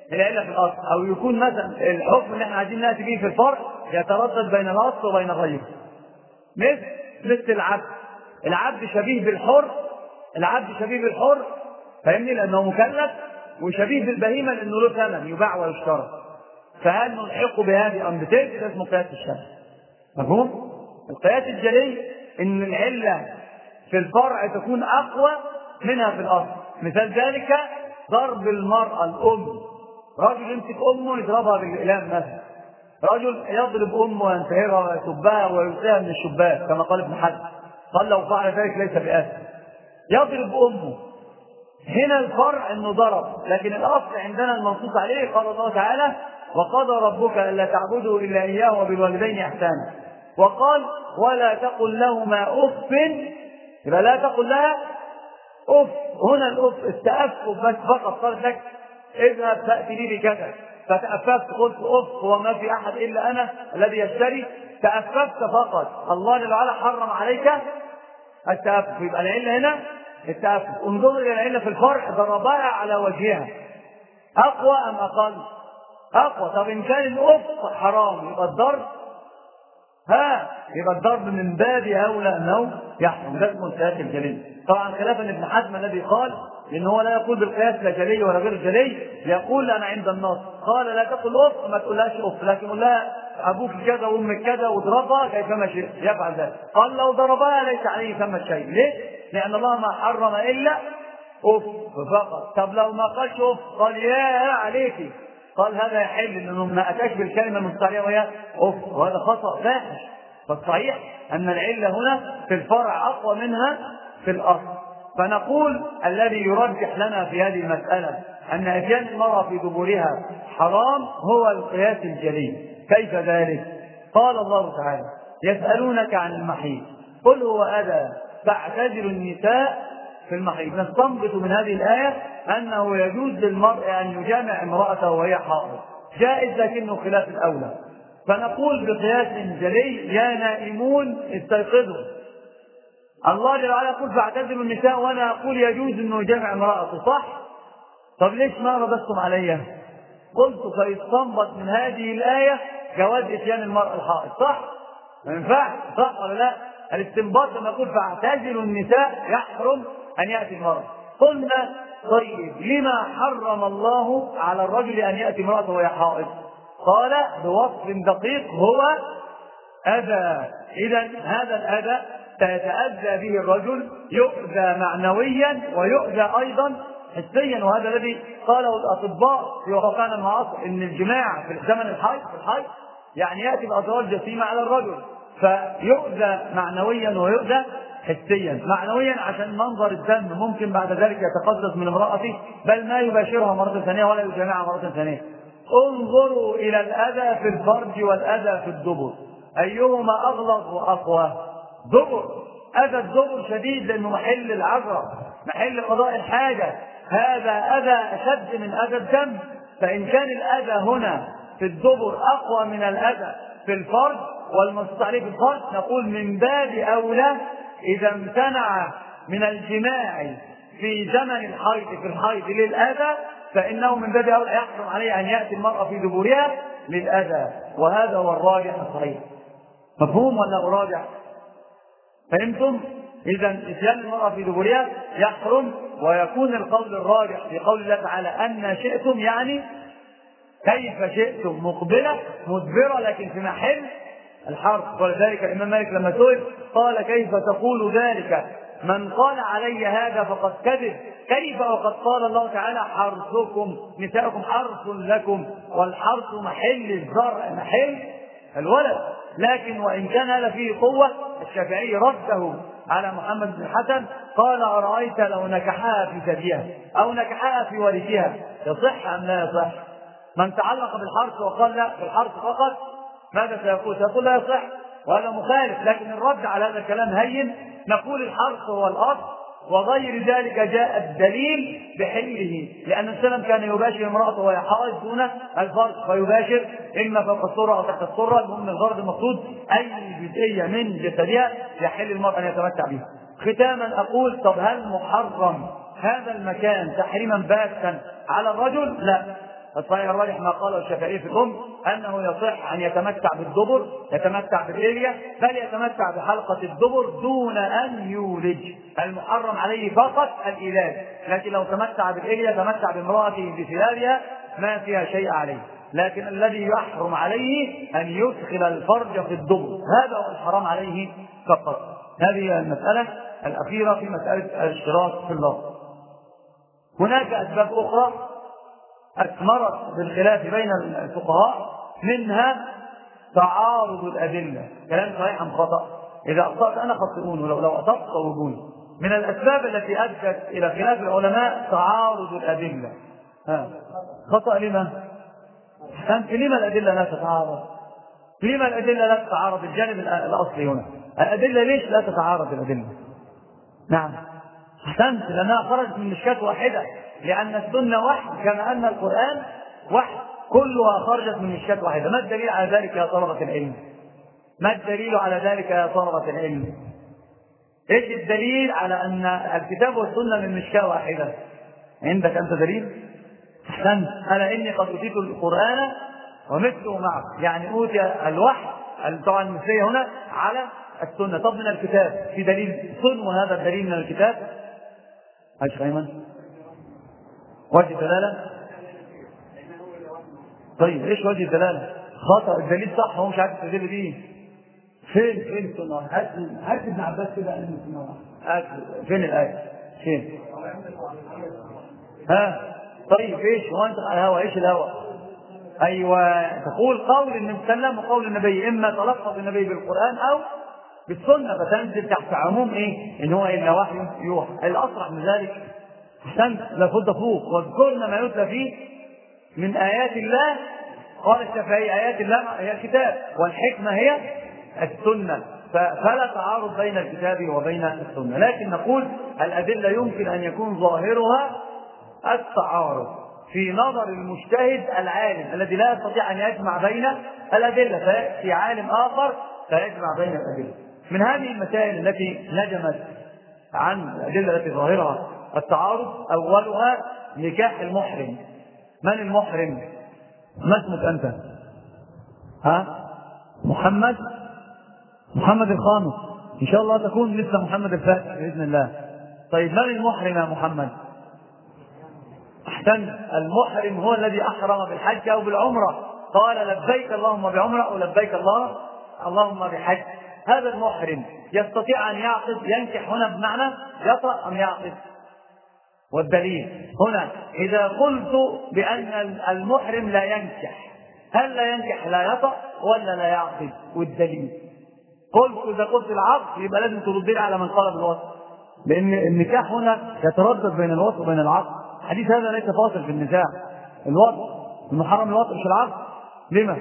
العله في الاصل، او يكون مثلا الحكم اللي احنا عايزين ناتي به في الفرع يتردد بين الاصل وبين غيره. مثل مثل العبد، العبد شبيه بالحر، العبد شبيه بالحر فاهمني لانه مكلف، وشبيه بالبهيمه لانه له ثمن يباع ويشترى. فهل نلحقه بهذه ام بتلك؟ ده اسمه قياس الشبه. مفهوم؟ القياس الجلي ان العله في الفرع تكون اقوى منها في الاصل. مثال ذلك ضرب المراه الام، رجل يمسك امه يضربها بالاقلام مثلا، رجل يضرب امه وينتهرها ويسبها ويلقيها من الشباك كما قال ابن حزم، قال لو فعل ذلك ليس بآثم. يضرب امه، هنا الفرع انه ضرب، لكن الاصل عندنا المنصوص عليه قال الله تعالى وقضى ربك الا تعبدوا الا اياه وبالوالدين احسانا، وقال ولا تقل لهما اف، يبقى لا تقل لها اف. هنا الاف التأفف بس فقط، قالت لك اذهب تأتي لي بكذا فتأففت قلت اف وما في احد الا انا الذي يشتري، تأففت فقط. الله جل وعلا حرم عليك التأفف، يبقى العله هنا التأفف. انظروا الى العله في الفرع، ضربها على وجهها اقوى ام اقل؟ اقوى. طب ان كان الاف حرام يبقى الضرب ها يبقى الضرب من باب اولى انه يحرم. ده اسمه القياس الجلي. طبعا خلافا لابن حزم الذي قال لان هو لا يقول بالقياس لا جلي ولا غير جلي، يقول انا عند النص قال لا تقل اف، ما تقولهاش اف، لكن قول لها ابوك كذا وامك كذا واضربها كيفما شئت، يفعل ذلك. قال لو ضربها ليس عليه ثم شيء. ليه؟ لان الله ما حرم الا اف فقط. طب لو ما قالش اف قال يا عليك، قال هذا يحل لانه ما اتاش بالكلمه المستعليه وهي اوف، وهذا خطا فاحش. فالصحيح ان العله هنا في الفرع اقوى منها في الاصل. فنقول الذي يرجح لنا في هذه المساله ان اتيان المراه في دبرها حرام هو القياس الجلي. كيف ذلك؟ قال الله تعالى يسالونك عن المحيض قل هو اذى فاعتزلوا النساء في المحيض. نستنبط من هذه الآية أنه يجوز للمرء أن يجامع امرأته وهي حائض، جائز لكنه خلاف الأولى. فنقول بقياس جلي يا نائمون استيقظوا. الله جل وعلا يقول فاعتزلوا النساء وأنا أقول يجوز أنه يجامع امرأته، صح؟ طب ليش ما رددتم علي؟ قلت فيستنبط من هذه الآية جواز إتيان المرأة الحائض، صح؟ ما ينفعش، صح ولا لا؟ الاستنباط لما يقول فاعتزلوا النساء يحرم ان ياتي المرأة. قلنا طيب لما حرم الله على الرجل ان ياتي امرأته وهي حائض؟ قال بوصف دقيق هو اذى. اذا هذا الاذى سيتاذى به الرجل، يؤذى معنويا ويؤذى ايضا حسيا، وهذا الذي قاله الاطباء في وقعنا المعاصر ان الجماع في زمن الحيض في الحيض يعني ياتي باضرار جسيمه على الرجل، فيؤذى معنويا ويؤذى حسيا. معنويا عشان منظر الدم ممكن بعد ذلك يتقدس من امرأته، بل ما يباشرها مرة ثانية ولا يجامعها مرة ثانية. انظروا إلى الأذى في الفرج والأذى في الدبر، أيهما أغلظ وأقوى؟ دبر. أذى الدبر شديد لأنه محل العذرة، محل قضاء الحاجة، هذا أذى أشد من أذى الدم. فإن كان الأذى هنا في الدبر أقوى من الأذى في الفرج والمنصوص عليه في الفرج، نقول من باب أولى إذا امتنع من الجماع في زمن الحيض في الحيض للأذى فإنه من باب أولى يحرم عليه أن يأتي المرأة في دبرها للأذى، وهذا هو الراجح الصحيح. مفهوم ولا أراجع؟ فهمتم؟ إذا إتيان المرأة في دبرها يحرم، ويكون القول الراجح في قول الله تعالى أن شئتم يعني كيف شئتم، مقبلة مدبرة لكن في محل الحرف. ولذلك الإمام مالك لما سئل قال كيف تقول ذلك من قال علي هذا فقد كذب، كيف وقد قال الله تعالى حرثكم نساؤكم حرث لكم، والحرث محل الزرع محل الولد. لكن وإن كان هذا فيه قوة الشافعي رده على محمد بن الحسن قال أرأيت لو نكحها في ثديها أو نكحها في ولدها يصح أم لا يصح؟ من تعلق بالحرث وقال لا بالحرث فقط ماذا سيقول؟ سيقول لا يصح، وهذا مخالف. لكن الرد على هذا الكلام هين، نقول الحرث هو الأصل، وغير ذلك جاء الدليل بحله، لأن السلام كان يباشر امرأته وهي حائض دون الفرج، فيباشر إما فوق السرة أو تحت السرة، المهم الغرض المقصود أي جزئية من جسدها يحل المرء أن يتمتع بها. ختاما أقول طب هل محرم هذا المكان تحريما باتا على الرجل؟ لا، الصحيح الراجح ما قاله الشافعي في الأم أنه يصح أن يتمتع بالدبر، يتمتع بالإلية، بل يتمتع بحلقة الدبر دون أن يولج. المحرم عليه فقط الإيلاج، لكن لو تمتع بالإلية تمتع بامرأته بثيابها ما فيها شيء عليه. لكن الذي يحرم عليه أن يدخل الفرج في الدبر، هذا هو الحرام عليه فقط. هذه المسألة الأخيرة في مسألة الاشتراك في اللفظ. هناك أسباب أخرى أثمرت بالخلاف بين الفقهاء، منها تعارض الأدلة. كلام صحيح أم خطأ؟ إذا أخطأت أنا خطئون، ولو لو أخطأت صوبوني. من الأسباب التي أدت إلى خلاف العلماء تعارض الأدلة. ها. خطأ لما؟ أحسنت. لما الأدلة لا تتعارض؟ لما الأدلة لا تتعارض؟ الجانب الأصلي هنا الأدلة ليش لا تتعارض الأدلة؟ نعم أحسنت، لأنها خرجت من مشكاة واحدة، لأن السنة وحي كما أن القرآن وحي، كلها خرجت من مشكاة واحدة. ما الدليل على ذلك يا طلبة العلم؟ ما الدليل على ذلك يا طلبة العلم؟ ايش الدليل على أن الكتاب والسنة من مشكاة واحدة؟ عندك أنت دليل؟ أحسنت. أنا إني قد أوتيت القرآن ومثله معه، يعني أوتي الوحي طبعا المثلية هنا على السنة. طب من الكتاب في دليل صنو هذا الدليل من الكتاب؟ ايش ايمن؟ وجه الدلاله؟ طيب ايش وجه الدلاله؟ خطا، الدليل صح هو مش عارف الدليل دي فين؟ فين السنه؟ هات هات ابن عباس كده قال لي السنه هات فين الايه؟ فين؟ ها طيب ايش هو انت على الهوى؟ ايش الهوى؟ ايوه تقول قول النبي صلى الله عليه وسلم وقول النبي، اما تلفظ النبي بالقران او بالسنه، فتنزل تحت عموم ايه؟ ان هو الا وحي يوحى. الاصرح من ذلك احسنت لابد فوق، واذكرنا ما يتلى فيه من ايات الله. قال الشافعي ايات الله هي الكتاب والحكمه هي السنه، فلا تعارض بين الكتاب وبين السنه، لكن نقول الادله يمكن ان يكون ظاهرها التعارض في نظر المجتهد العالم الذي لا يستطيع ان يجمع بين الادله، فياتي عالم اخر فيجمع بين الادله. من هذه المسائل التي نجمت عن الادله التي ظاهرها التعارض اولها نكاح المحرم. من المحرم؟ ما اسمك انت؟ ها؟ محمد؟ محمد الخامس ان شاء الله تكون مثل محمد الفاتح باذن الله. طيب من المحرم يا محمد؟ احسن. المحرم هو الذي احرم بالحج او بالعمره، قال لبيك اللهم بعمره او لبيك الله اللهم بحج. هذا المحرم يستطيع ان يعقد ينكح هنا بمعنى يطأ ام يعقد؟ والدليل هنا اذا قلت بان المحرم لا ينكح، هل لا ينكح لا يطأ ولا لا يعقد؟ والدليل قلت اذا قلت العقد يبقى لازم تردين على من قال بالوصف، لان النكاح هنا يتردد بين الوصف وبين العقد. الحديث هذا ليس فاصل في النزاع. الوصف المحرم الوصف مش العقد. لما؟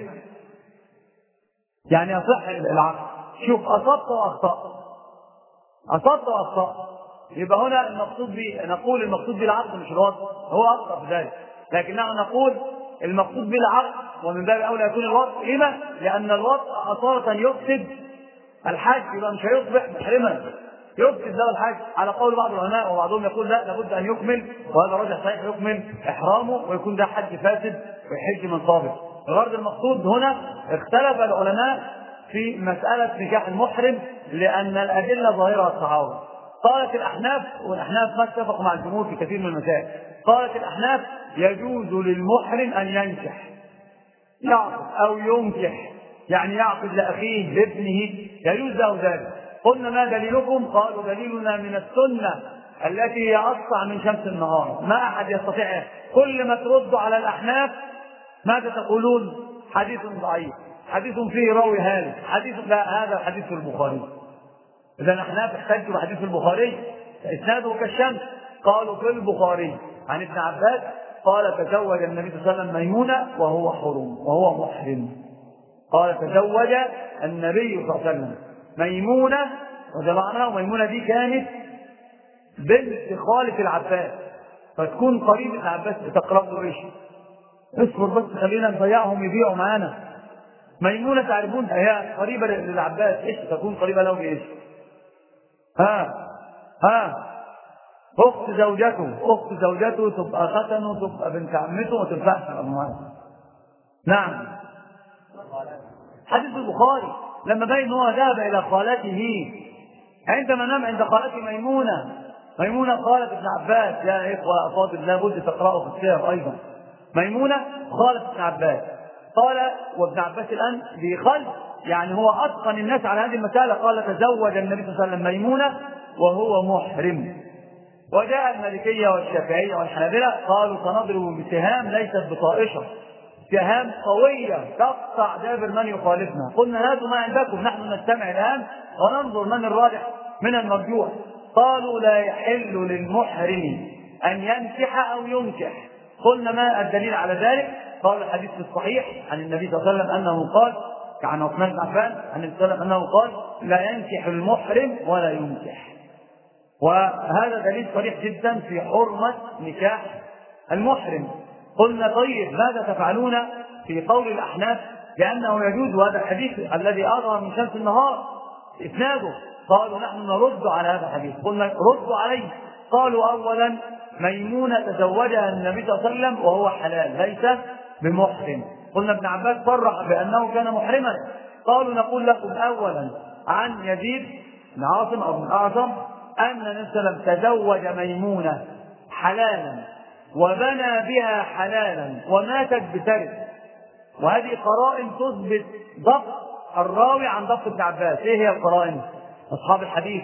يعني يصح العقد. شوف اصبت واخطأت، اصبت واخطأت، يبقى هنا المقصود به نقول المقصود بالعقد مش الوصف، هو اخطأ في ذلك، لكننا نقول المقصود بالعقد ومن باب اولى يكون الوصف. لما؟ لان الوصف اصالة يفسد الحج، يبقى مش هيصبح محرما، يفسد له الحج على قول بعض العلماء، وبعضهم يقول لا لابد ان يكمل، وهذا راجح صحيح يكمل احرامه ويكون ده حج فاسد ويحج من صابر. الغرض المقصود هنا اختلف العلماء في مسألة نكاح المحرم لأن الأدلة ظاهرة التعارض. قالت الأحناف، والأحناف ما اتفقوا مع الجمهور في كثير من المسائل، قالت الأحناف يجوز للمحرم أن ينكح يعقد أو ينكح، يعني يعقد لأخيه لابنه يجوز له ذلك. قلنا ما دليلكم؟ قالوا دليلنا من السنة التي هي أسطع من شمس النهار، ما أحد يستطيع. كل ما ترد على الأحناف ماذا تقولون؟ حديث ضعيف، حديث فيه راوي هالك، حديث لا هذا حديث البخاري. إذا الأحناف احتجوا بحديث البخاري إسناده كالشمس. قالوا في البخاري عن ابن عباس قال تزوج النبي صلى الله عليه وسلم ميمونة وهو حرم وهو محرم. قال تزوج النبي صلى الله عليه وسلم ميمونة وجمعناها، وميمونة دي كانت بنت خالة العباس، فتكون قريب ابن عباس تقرب له ايش؟ اصبر بس خلينا نضيعهم يبيعوا معانا. ميمونة تعرفون هي قريبة للعباس، ايش تكون قريبة له بايش؟ ها ها أخت زوجته أخت زوجته تبقى ختنه، تبقى بنت عمته، ما تنفعش الأموال. نعم، حديث البخاري لما بين هو ذهب إلى خالته عندما نام عند خالته ميمونة. ميمونة خالة ابن عباس، يا إخوة أفاضل لابد تقرأوا في السير أيضا. ميمونة خالة ابن عباس، قال وابن عباس الآن بخلف، يعني هو أتقن الناس على هذه المسألة. قال تزوج النبي صلى الله عليه وسلم ميمونة وهو محرم. وجاء المالكية والشافعية والحنابلة قالوا سنضرب بسهام ليست بطائشة، سهام قوية تقطع دابر من يخالفنا. قلنا هاتوا ما عندكم، نحن نستمع الآن وننظر من الراجح من المرجوح. قالوا لا يحل للمحرم أن ينكح أو ينكح. قلنا ما الدليل على ذلك؟ قال الحديث الصحيح عن النبي صلى الله عليه وسلم أنه قال، عن عثمان بن عفان عن النبي صلى الله عليه وسلم أنه قال لا ينكح المحرم ولا ينكح. وهذا دليل صريح جدا في حرمة نكاح المحرم. قلنا طيب ماذا تفعلون في قول الأحناف لأنه يجوز، وهذا الحديث الذي أظهر من شمس النهار إسناده؟ قالوا نحن نرد على هذا الحديث. قلنا ردوا عليه. قالوا أولا ميمونة تزوجها النبي صلى الله عليه وسلم وهو حلال ليس بمحرم. قلنا ابن عباس صرح بأنه كان محرما. قالوا نقول لكم أولا عن يزيد بن عاصم أو بن أعظم أن النبي صلى الله عليه وسلم تزوج ميمونة حلالا وبنى بها حلالا وماتت بترث. وهذه قرائن تثبت ضبط الراوي عن ضبط ابن عباس. ايه هي القرائن؟ اصحاب الحديث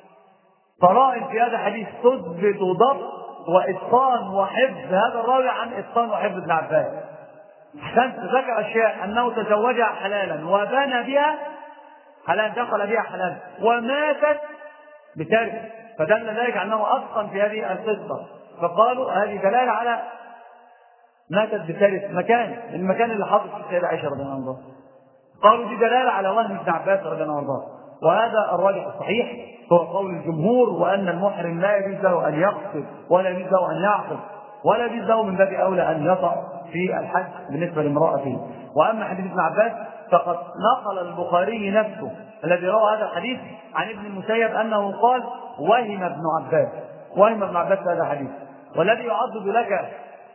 قرائن في هذا الحديث تثبت ضبط واتقان وحفظ هذا الراوي عن اتقان وحفظ ابن عباس. احسنت، ذكر اشياء انه تزوجها حلالا وبنى بها حلال، دخل بها حلال وماتت بترث، فدل ذلك انه اتقن في هذه القصه. فقالوا هذه دلاله على ماتت بترث، مكان المكان اللي حاطط فيه السيده عائشه رضي الله عنها. قالوا دي دلاله على وهم ابن عباس رضي الله عنه. وهذا الراجح الصحيح هو قول الجمهور، وان المحرم لا يجوز له ان يقصد ولا يجوز له ان يعقد ولا يجوز له من باب اولى ان يطع في الحج بالنسبه لامراته. واما حديث ابن عباس فقد نقل البخاري نفسه الذي روى هذا الحديث عن ابن المسيب انه قال وهم ابن عباس، وهم ابن عباس هذا الحديث. والذي يعضد لك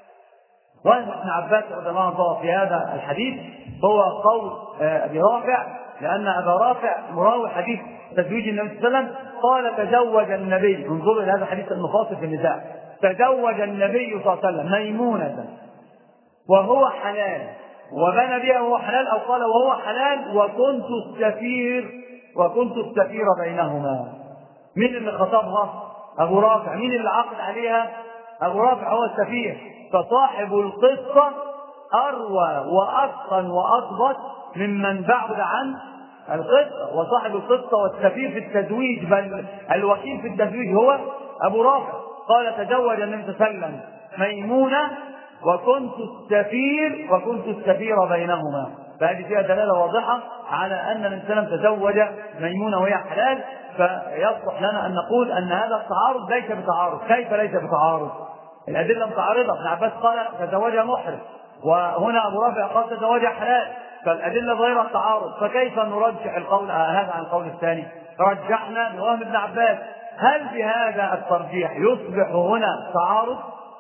وهم ابن عباس رضي الله عنه في هذا الحديث هو قول ابي رافع، لان ابا رافع مراوي حديث تزويج النبي صلى الله عليه وسلم قال تزوج النبي، انظروا الى هذا الحديث المفاصل في النساء، تزوج النبي صلى الله عليه وسلم ميمونة وهو حلال وبنى بها وهو حلال، او قال وهو حلال وكنت السفير وكنت السفير بينهما. مين اللي خطبها؟ ابو رافع. مين اللي عقد عليها؟ ابو رافع هو السفير. فصاحب القصة اروى واتقن واضبط ممن بعد عن القصة، وصاحب القصة والسفير في التزويج بل الوكيل في التزويج هو ابو رافع. قال تزوج النبي صلى الله عليه وسلم ميمونة وكنت السفير وكنت السفير بينهما. فهذه فيها دلالة واضحة على أن النبي صلى الله عليه وسلم تزوج ميمونة وهي حلال. فيصلح لنا أن نقول أن هذا التعارض ليس بتعارض. كيف ليس بتعارض؟ الأدلة متعارضة. ابن عباس قال تزوجها محرم، وهنا أبو رافع قال تزوجها حلال، فالأدلة ظاهرة التعارض. فكيف نرجح القول هذا عن القول الثاني؟ رجحنا بوهم ابن عباس. هل بهذا الترجيح يصبح هنا تعارض؟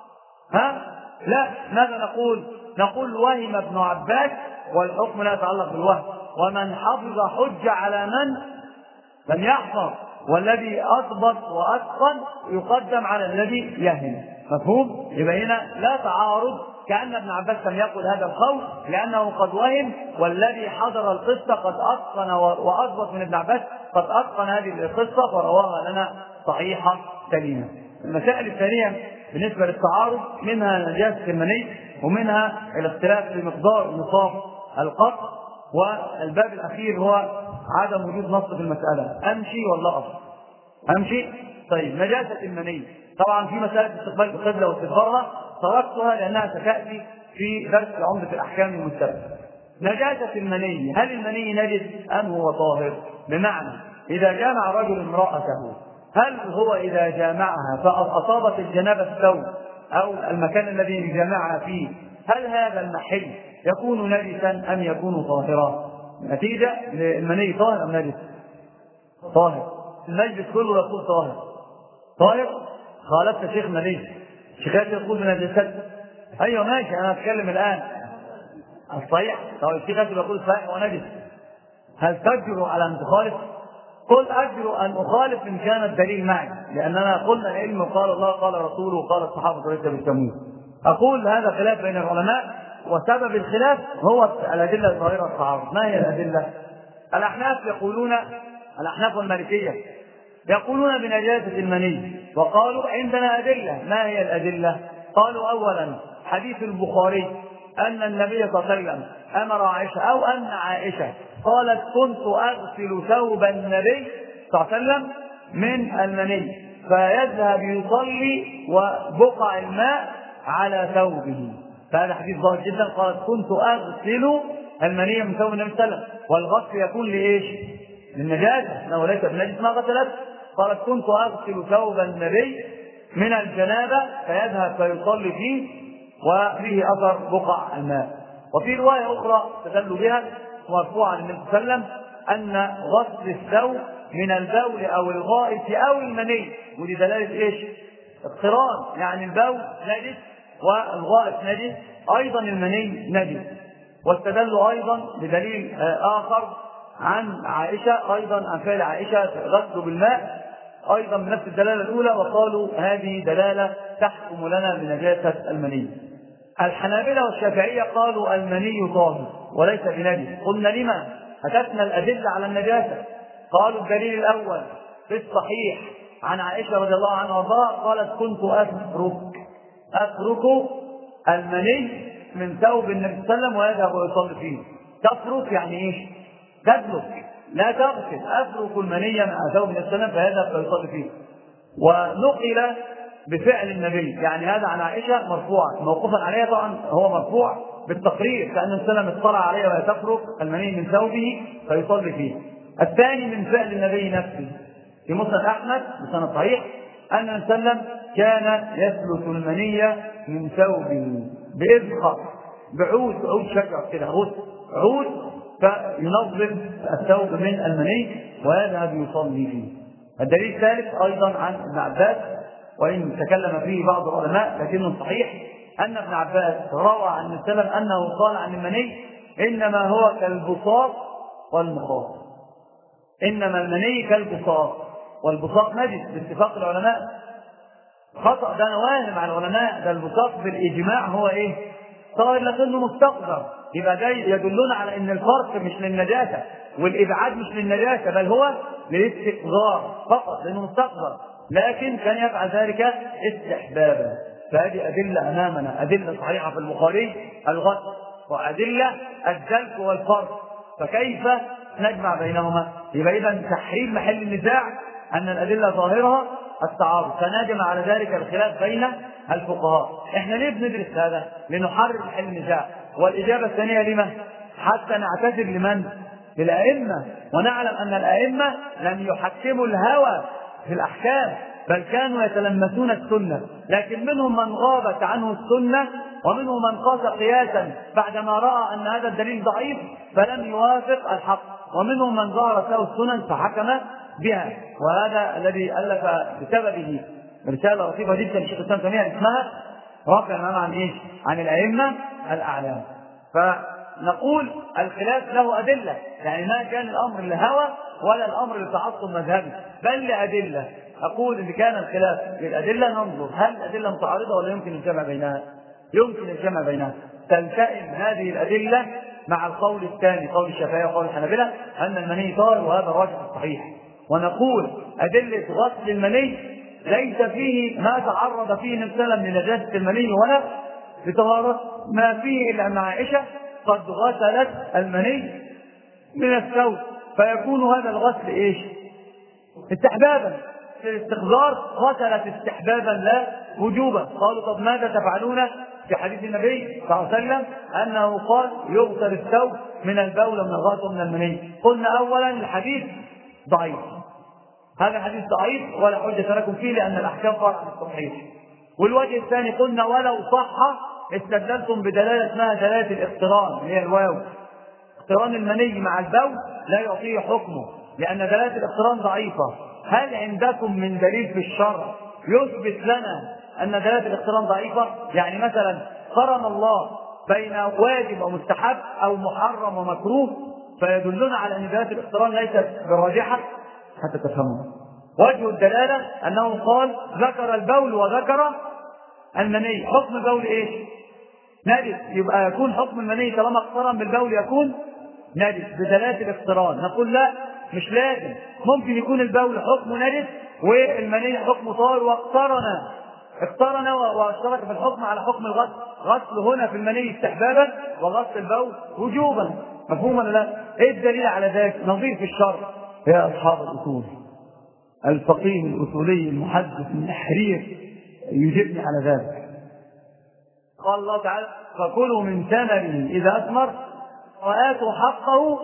ها؟ لا. ماذا نقول؟ نقول وهم ابن عباس والحكم لا يتعلق بالوهم، ومن حفظ حج على من لم يحفظ، والذي أضبط وأتقن يقدم على الذي يهم. مفهوم؟ يبقى هنا لا تعارض، كأن ابن عباس لم يقل هذا القول لأنه قد وهم، والذي حضر القصة قد أتقن وأضبط من ابن عباس قد أتقن هذه القصة فرواها لنا صحيحة سليمة. المسائل الثانية بالنسبة للتعارض منها نجاسة المني، ومنها الاختلاف في مقدار نصاب القطع، والباب الأخير هو عدم وجود نص في المسألة. أمشي ولا أقف؟ أمشي. طيب نجاسة المني طبعا في مسألة استقبال القبلة واستدبارها تركتها لأنها ستأتي في درس عمدة الأحكام المستقبل. نجاسة المني، هل المني نجس أم هو طاهر؟ بمعنى إذا جامع رجل امرأته هل هو إذا جامعها فأصابت الجنابة الثوب أو المكان الذي يجامعها فيه هل هذا المحل يكون نجسا أم يكون طاهرا؟ نتيجة المني طاهر أم نجس؟ طاهر. المجلس كله يقول طاهر. طاهر؟ خالفت شيخنا ليه؟ شيخات يقول من الجسد. ايوه ماشي، انا اتكلم الان الصحيح. طب الشيخات يقول صحيح ونجس، هل تجرؤ على ان تخالف؟ قل اجرؤ ان اخالف ان كان الدليل معي، لاننا قلنا العلم قال الله قال رسوله وقال الصحابه وليس بالتمويل. اقول هذا خلاف بين العلماء، وسبب الخلاف هو الادله الظاهره التعارض. ما هي الادله؟ الاحناف يقولون، الاحناف والمالكيه يقولون بنجاسه المني، وقالوا عندنا ادله. ما هي الادله؟ قالوا اولا حديث البخاري ان النبي صلى الله عليه وسلم امر عائشه، او ان عائشه قالت كنت اغسل ثوب النبي صلى الله عليه وسلم من المني فيذهب يصلي وبقع الماء على ثوبه. فهذا حديث ظاهر جدا. قالت كنت اغسل المني من ثوب النبي صلى الله عليه وسلم، والغسل يكون لايش؟ للنجاسه، انه ليس بنجس ما غسلت. قالت كنت اغسل ثوب النبي من الجنابه فيذهب فيصلي فيه وفيه اثر بقع الماء. وفي روايه اخرى استدلوا بها مرفوعا عن النبي صلى الله عليه وسلم ان غسل الثوب من البول او الغائط او المني، ودي دلاله ايش؟ اقتران، يعني البول نجس والغائط نجس، ايضا المني نجس. واستدلوا ايضا بدليل اخر عن عائشه، ايضا عن فعل عائشه غسل بالماء، ايضا بنفس الدلاله الاولى، وقالوا هذه دلاله تحكم لنا بنجاسه المني. الحنابلة والشافعية قالوا المني طاهر وليس بنجس. قلنا لما؟ أتتنا الأدلة على النجاسة. قالوا الدليل الأول في الصحيح عن عائشة رضي الله عنها وارضاها قالت كنت أترك أترك المني من ثوب النبي صلى الله عليه وسلم ويذهب ويصلي فيه. تترك يعني إيش؟ تترك، لا تغسل. أترك المني مع ثوب النبي صلى الله عليه وسلم فيذهب ويصلي فيه. ونقل بفعل النبي، يعني هذا عن عائشة مرفوعا، موقوفا عليها طبعا هو مرفوع بالتقرير، كأن النبي صلى الله عليه وسلم اطلع عليه وهي تترك المني من ثوبه فيصلي فيه. الثاني من فعل النبي نفسه في مسند أحمد بسند صحيح أن النبي صلى الله عليه وسلم كان يسلت المني من ثوبه بإذخر، بعود، عود شجر كده، عود عود فينظم الثوب من المني ويذهب يصلي فيه. الدليل الثالث أيضا عن ابن عباس، وإن تكلم فيه بعض العلماء لكنه صحيح، أن ابن عباس روى عن النبي صلى الله عليه وسلم أنه قال عن المني إنما هو كالبساط والمخاط. إنما المني كالبساط، والبساط نجس باتفاق العلماء. خطأ ده نواهم على العلماء، ده البساط بالإجماع هو إيه؟ طاهر لكنه مستقذر. يبقى ده يدلنا على ان الفرق مش للنجاسه والابعاد مش للنجاسه، بل هو للاستقذار فقط لانه مستقذر، لكن كان يفعل ذلك استحبابا. فهذه ادله امامنا، ادله صحيحه في البخاري الغسل، وادله الدلك والفرق، فكيف نجمع بينهما؟ يبقى اذا تحريم محل النزاع ان الادله ظاهرها التعارض، فنجمع على ذلك الخلاف بين الفقهاء. احنا ليه بندرس هذا؟ لنحرر محل النزاع. والاجابه الثانيه لما؟ حتى نعتذر لمن؟ للائمه، ونعلم ان الائمه لم يحكموا الهوى في الاحكام، بل كانوا يتلمسون السنه، لكن منهم من غابت عنه السنه، ومنهم من قاس قياسا بعدما راى ان هذا الدليل ضعيف فلم يوافق الحق، ومنهم من ظهرت له السنن فحكم بها. وهذا الذي الف بسببه رساله لطيفه جدا الشيخ الاسلام تيميه اسمها رافع الامام عن ايش؟ عن الائمه الاعلام. فنقول الخلاف له ادله، يعني ما كان الامر للهوى ولا الامر لتعصب مذهبي، بل لادله. اقول ان كان الخلاف للادله ننظر هل الادله متعارضه ولا يمكن الجمع بينها؟ يمكن الجمع بينها. تلتئم هذه الادله مع القول الثاني، قول الشافعيه وقول الحنابلة ان المني طاهر، وهذا الراجح الصحيح. ونقول ادله غسل المني ليس فيه ما تعرض فيه النبي صلى الله عليه وسلم لنجاسه المني ولا لطهارة، ما فيه الا ان عائشه قد غسلت المني من الثوب، فيكون هذا الغسل ايش؟ استحبابا. في الاستخبار غسلت استحبابا لا وجوبا. قالوا طب ماذا تفعلون في حديث النبي صلى الله عليه وسلم انه قال يغسل الثوب من البول ومن الغائط ومن المني؟ قلنا اولا الحديث ضعيف، هذا حديث ضعيف ولا حجة لكم فيه لان الاحكام فرع عن التصحيح. والوجه الثاني قلنا ولو صح استدلتم بدلاله اسمها دلاله الاقتران، اللي هي الواو، اقتران المني مع البول لا يعطيه حكمه لان دلاله الاقتران ضعيفه. هل عندكم من دليل في الشرع يثبت لنا أن دلالة الاقتران ضعيفة؟ يعني مثلا قرن الله بين واجب ومستحب أو محرم ومكروه فيدلنا على أن دلالة الاقتران ليست بالراجحة حتى تفهموا. وجه الدلالة أنه قال ذكر البول وذكر المني. حكم البول إيه؟ نجس، يبقى يكون حكم المني طالما اقترن بالبول يكون نجس بدلالة الاقتران. نقول لا، مش لازم، ممكن يكون البول حكم نجس والمني حكم طاهر واقترن اقترن واشترك في الحكم على حكم الغسل. غسل هنا في المني استحبابا وغسل البول وجوبا. مفهوم ولا لا؟ ايه الدليل على ذلك؟ نظير في الشرع يا اصحاب الاصول. الفقيه الاصولي المحدث النحرير يجبني على ذلك. قال الله تعالى فكلوا من ثمره اذا اثمر وآتوا حقه.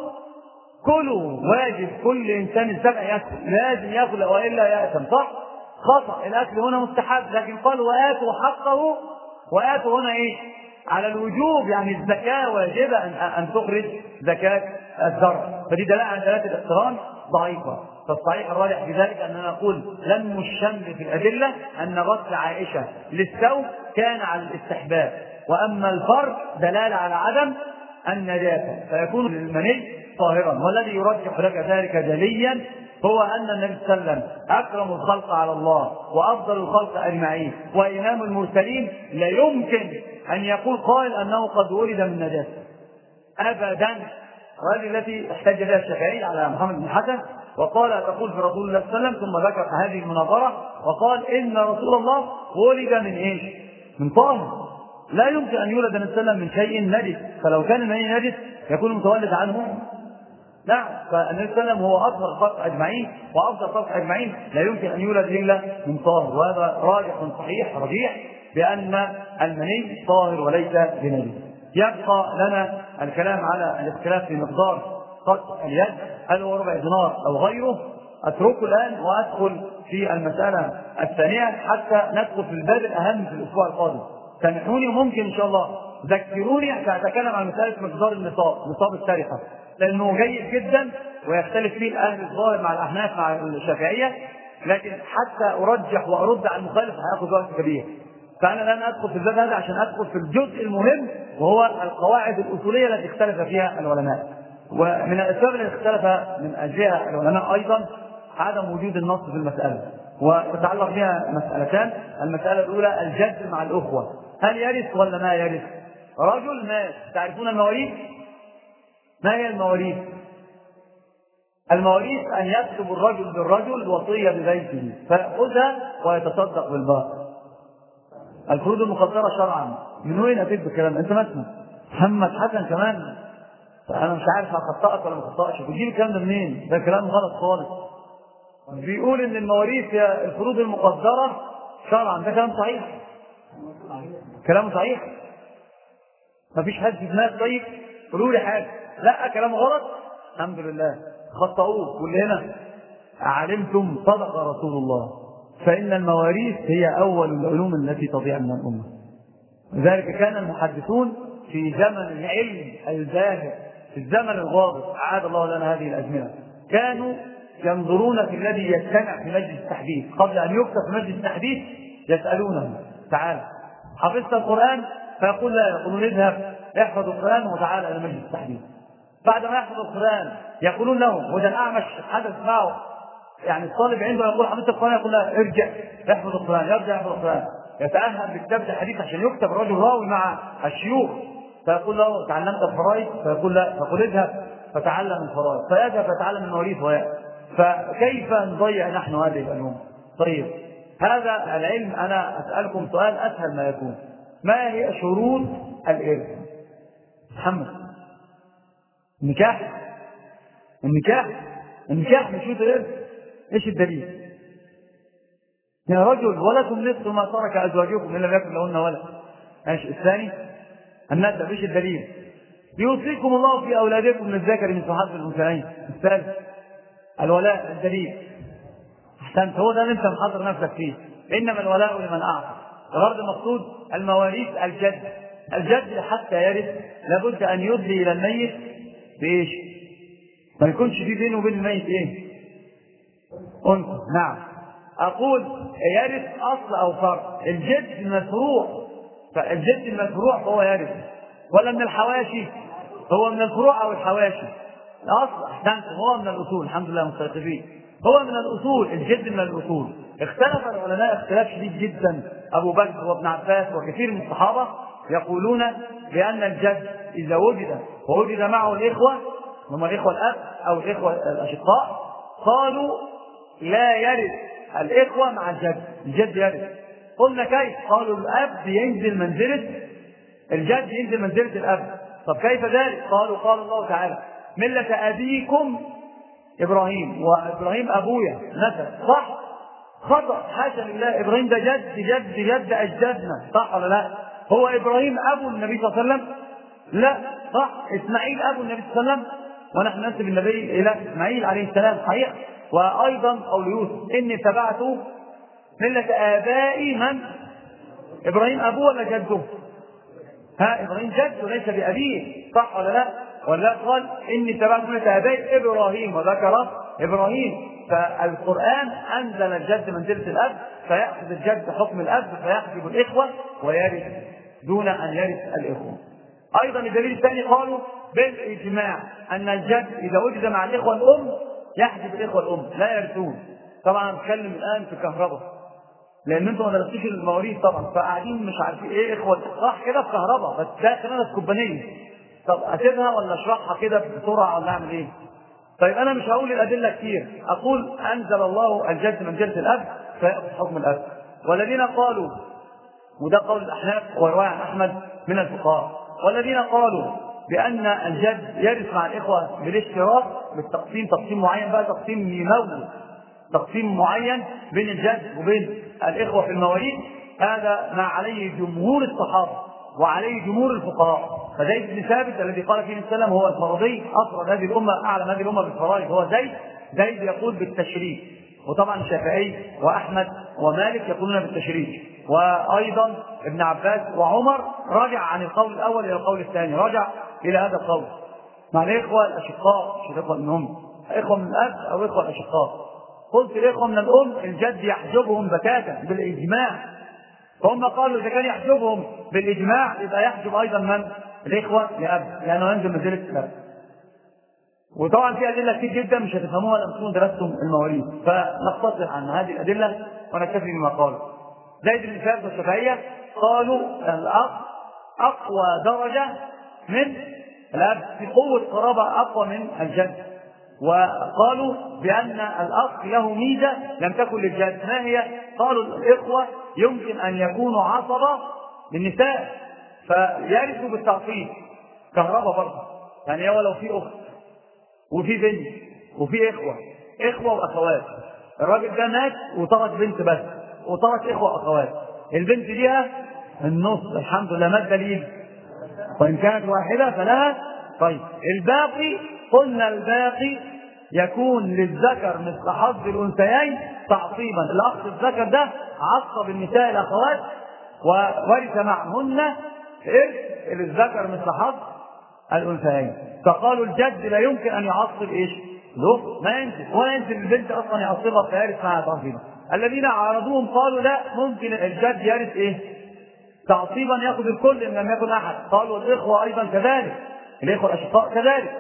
كلوا، واجب كل انسان السبع ياكل، لازم ياكل والا يأثم، صح؟ خطأ، الاكل هنا مستحب، لكن قال وآتوا حقه. وآتوا هنا ايه؟ على الوجوب، يعني الزكاة واجبة ان تخرج زكاة الزرع، فدي دلالة على دلالة الاقتران ضعيفة. فالصحيح الراجح في ذلك أننا نقول لم الشمل في الأدلة أن غسل عائشة للثوب كان على الاستحباب، وأما الفرق دلالة على عدم النجاسة فيكون المني طاهرا. والذي يرجح لك ذلك جليا هو أن النبي صلى الله عليه وسلم أكرم الخلق على الله وأفضل الخلق أجمعين وإمام المرسلين، لا يمكن أن يقول قائل أنه قد ولد من نجاسة أبدا. وهذه التي احتج بها الشافعي على محمد بن حسن وقال تقول في رسول الله صلى الله عليه وسلم، ثم ذكر هذه المناظرة وقال إن رسول الله ولد من إيش؟ من طاهر. لا يمكن أن يولد النبي صلى الله عليه وسلم من شيء نجس، فلو كان المني نجس يكون متولد عنه. لا، فالنبي صلى الله عليه وسلم هو أفضل الخلق أجمعين وأفضل الخلق أجمعين، لا يمكن أن يولد إلا من طاهر. وهذا راجح صحيح رجيح بأن المني طاهر وليس بنجس. يبقى لنا الكلام على الاختلاف في مقدار قطع اليد، هل هو ربع دينار أو غيره. أتركه الآن وأدخل في المسألة الثانية حتى ندخل في الباب الأهم في الأسبوع القادم. سامحوني وممكن إن شاء الله ذكروني حتى أتكلم عن مسألة مقدار النصاب، نصاب السرقة، لأنه جيد جدا ويختلف فيه أهل الظاهر مع الأحناف مع الشافعية، لكن حتى أرجح وأرد على المخالف هياخذ وقت كبير. فأنا الآن أدخل في الباب هذا عشان أدخل في الجزء المهم وهو القواعد الأصولية التي اختلف فيها العلماء. ومن الأسباب التي اختلف من أجلها العلماء أيضا عدم وجود النص في المسألة، وتتعلق بها مسألتان. المسألة الأولى الجد مع الأخوة، هل يرث ولا ما يرث؟ رجل مات، تعرفون المواريث؟ ما هي المواريث؟ المواريث أن يكتب الرجل بالرجل وصية ببيته فيأخذها ويتصدق بالباقي. الفروض المقدرة شرعا، من وين أتيت بالكلام؟ أنت ما اسمه محمد حسن كمان، فأنا مش عارف هخطأك ولا ما خطأش، بتجيب الكلام ده منين؟ ده كلام غلط خالص. بيقول إن المواريث هي الفروض المقدرة شرعا، ده كلام صحيح؟ كلام صحيح؟ مفيش حد في دماغك طيب؟ قولوا لي حاجة. لا كلام غلط؟ الحمد لله خطأوه. واللي هنا علمتم صدق رسول الله، فإن المواريث هي أول العلوم التي تضيع من الأمة. لذلك كان المحدثون في زمن العلم الزاهر، في الزمن الغابر، أعاد الله لنا هذه الأزمنة، كانوا ينظرون في الذي يجتمع في مجلس التحديث قبل أن يكتب في مجلس التحديث، يسألونه تعالى حفظت القرآن؟ فيقول لا، يقولون اذهب احفظ القرآن وتعالى إلى مجلس التحديث. بعد ما يحفظ القرآن يقولون له، وده الأعمش حدث معه، يعني الطالب عنده يقول حفظت القرآن، يقول لا ارجع احفظ القرآن، يرجع يحفظ القرآن، يتأهل بكتابة الحديث عشان يكتب الرجل راوي مع الشيوخ. فيقول له تعلمت الفرائض؟ فيقول لا، فقل اذهب فتعلم الفرائض، فيذهب يتعلم المواريث ويأتي. فكيف نضيع نحن هذه العلوم؟ طيب هذا العلم، أنا أسألكم سؤال أسهل ما يكون، ما هي شروط الإرث؟ محمد النكاح النكاح النكاح من شروط الإرث. إيش الدليل؟ يا رجل ولكم نصف ما ترك أزواجكم إن لم يكن لهن ولد. ايش الثاني؟ الندب. ايش الدليل؟ يوصيكم الله في أولادكم للذكر مثل حظ الأنثيين. الثالث الولاء. الدليل؟ أحسنت، هو ده اللي أنت محضر نفسك فيه، إنما الولاء لمن أعطى. الغرض المقصود المواريث الجد. الجد حتى يرث لابد أن يدلي إلى الميت بإيش؟ ما يكونش في بينه وبين الميت إيه؟ أنثى. نعم، أقول يرث أصل أو فرع. الجد من الفروع، فالجد من الفروع فهو يرث، ولا من الحواشي؟ هو من الفروع أو الحواشي؟ الأصل أحسنتم، هو من الأصول. الحمد لله مستيقظين، هو من الأصول، الجد من الأصول. اختلف العلماء اختلاف شديد جدا، أبو بكر وابن عباس وكثير من الصحابة يقولون بأن الجد إذا وجد ووجد معه الإخوة، هم الإخوة الأب أو الإخوة الأشقاء، قالوا لا يرث الإخوة مع الجد، الجد يرث. قلنا كيف؟ قالوا الأب ينزل منزلة الجد، ينزل منزلة الأب. طب كيف ذلك؟ قالوا قال الله تعالى ملة أبيكم إبراهيم، وإبراهيم أبويا نسب، صح؟ خطأ، حاشا لله، إبراهيم ده جد جد جد أجدادنا، صح ولا لا؟ هو إبراهيم أبو النبي صلى الله عليه وسلم؟ لا، صح. إسماعيل أبو النبي صلى الله عليه وسلم، ونحن ننسب النبي إلى إسماعيل عليه السلام، صحيح. وأيضا قول يوسف إني اتبعت ملة آبائي من؟ إبراهيم أبوه ولا جده؟ ها، إبراهيم جد وليس بأبيه، صح ولا لا؟ ولا قال إني اتبعت ملة آبائي إبراهيم وذكر إبراهيم. فالقرآن أنزل الجد منزلة الأب، فيأخذ الجد حكم الأب، فيحجب الإخوة ويرث دون أن يرث الإخوة. أيضا الدليل الثاني قالوا بالإجماع أن الجد إذا وجد مع الإخوة الأم يحجب الإخوة الأم، لا يرثون. طبعا نتكلم الآن في كهرباء، لأن أنتم ما درستوش المواريث طبعا، فقاعدين مش عارفين إيه إخوة، صح كده في كهرباء، بس ده خلينا كوبانية. طب أسيبها ولا أشرحها كده بسرعة ولا أعمل إيه؟ طيب أنا مش هقول الأدلة كتير، أقول أنزل الله الجد منزلة الأب فيأخذ حكم الأب. والذين قالوا، وده قول الأحناف ورواية عن أحمد من الفقهاء، والذين قالوا بأن الجد يرث مع الإخوة بالاشتراك، بالتقسيم، تقسيم معين بقى، تقسيم يموت، تقسيم معين بين الجد وبين الإخوة في المواريث، هذا ما عليه جمهور الصحابة وعليه جمهور الفقهاء. فزيد بن ثابت الذي قال فيه السلام هو الفرضي، أفرد هذه الأمة، أعلم هذه الأمة بالفرائض هو زيد. زيد يقول بالتشريك، وطبعا الشافعي وأحمد ومالك يقولون بالتشريك، وأيضا ابن عباس وعمر رجع عن القول الأول إلى القول الثاني، رجع إلى هذا القول مع الإخوة الأشقاء، مش الإخوة منهم، إخوة من الأب أو إخوة الأشقاء. قلت الإخوة من الأم الجد يحجبهم بتاتا بالإجماع، فهم قالوا إذا كان يحجبهم بالإجماع يبقى يحجب أيضا من؟ الإخوة لأب، لأنه ينزل منزلة الأب. وطبعا في أدلة كتير جدا مش هتفهموها لما تكونوا درستم المواريث، فنقتصر عن هذه الأدلة ونكتفي بما قالوا. زيد بن ثابت والشافعية قالوا الأب أقوى درجة من الأب، في قوة قرابة أقوى من الجد. وقالوا بأن الأخ له ميزة لم تكن للجد، ما هي؟ قالوا الإخوة يمكن أن يكونوا عصبة للنساء فيرثوا بالتعصيب، كهرباء برضه، يعني هو لو في أخت وفي بنت وفي إخوة، إخوة وأخوات، الراجل ده مات وترك بنت بس وترك إخوة وأخوات، البنت ليها النص، الحمد لله، ما الدليل؟ وإن كانت واحدة فلها. طيب الباقي، قلنا الباقي يكون للذكر مثل حظ الأنثيين تعصيبا، الأخ الذكر ده عصب النساء الأخوات وورث معهن إرث للذكر مثل حظ الأنثيين. فقالوا الجد لا يمكن أن يعصب إيش؟ له ما ينزل، ولا ينزل البنت أصلا يعصبها فيرث معها تعصيبا. الذين عارضوهم قالوا لا، ممكن الجد يرث إيه؟ تعصيبا، يأخذ الكل إن لم يكن أحد. قالوا الإخوة أيضا كذلك، الإخوة الأشقاء كذلك.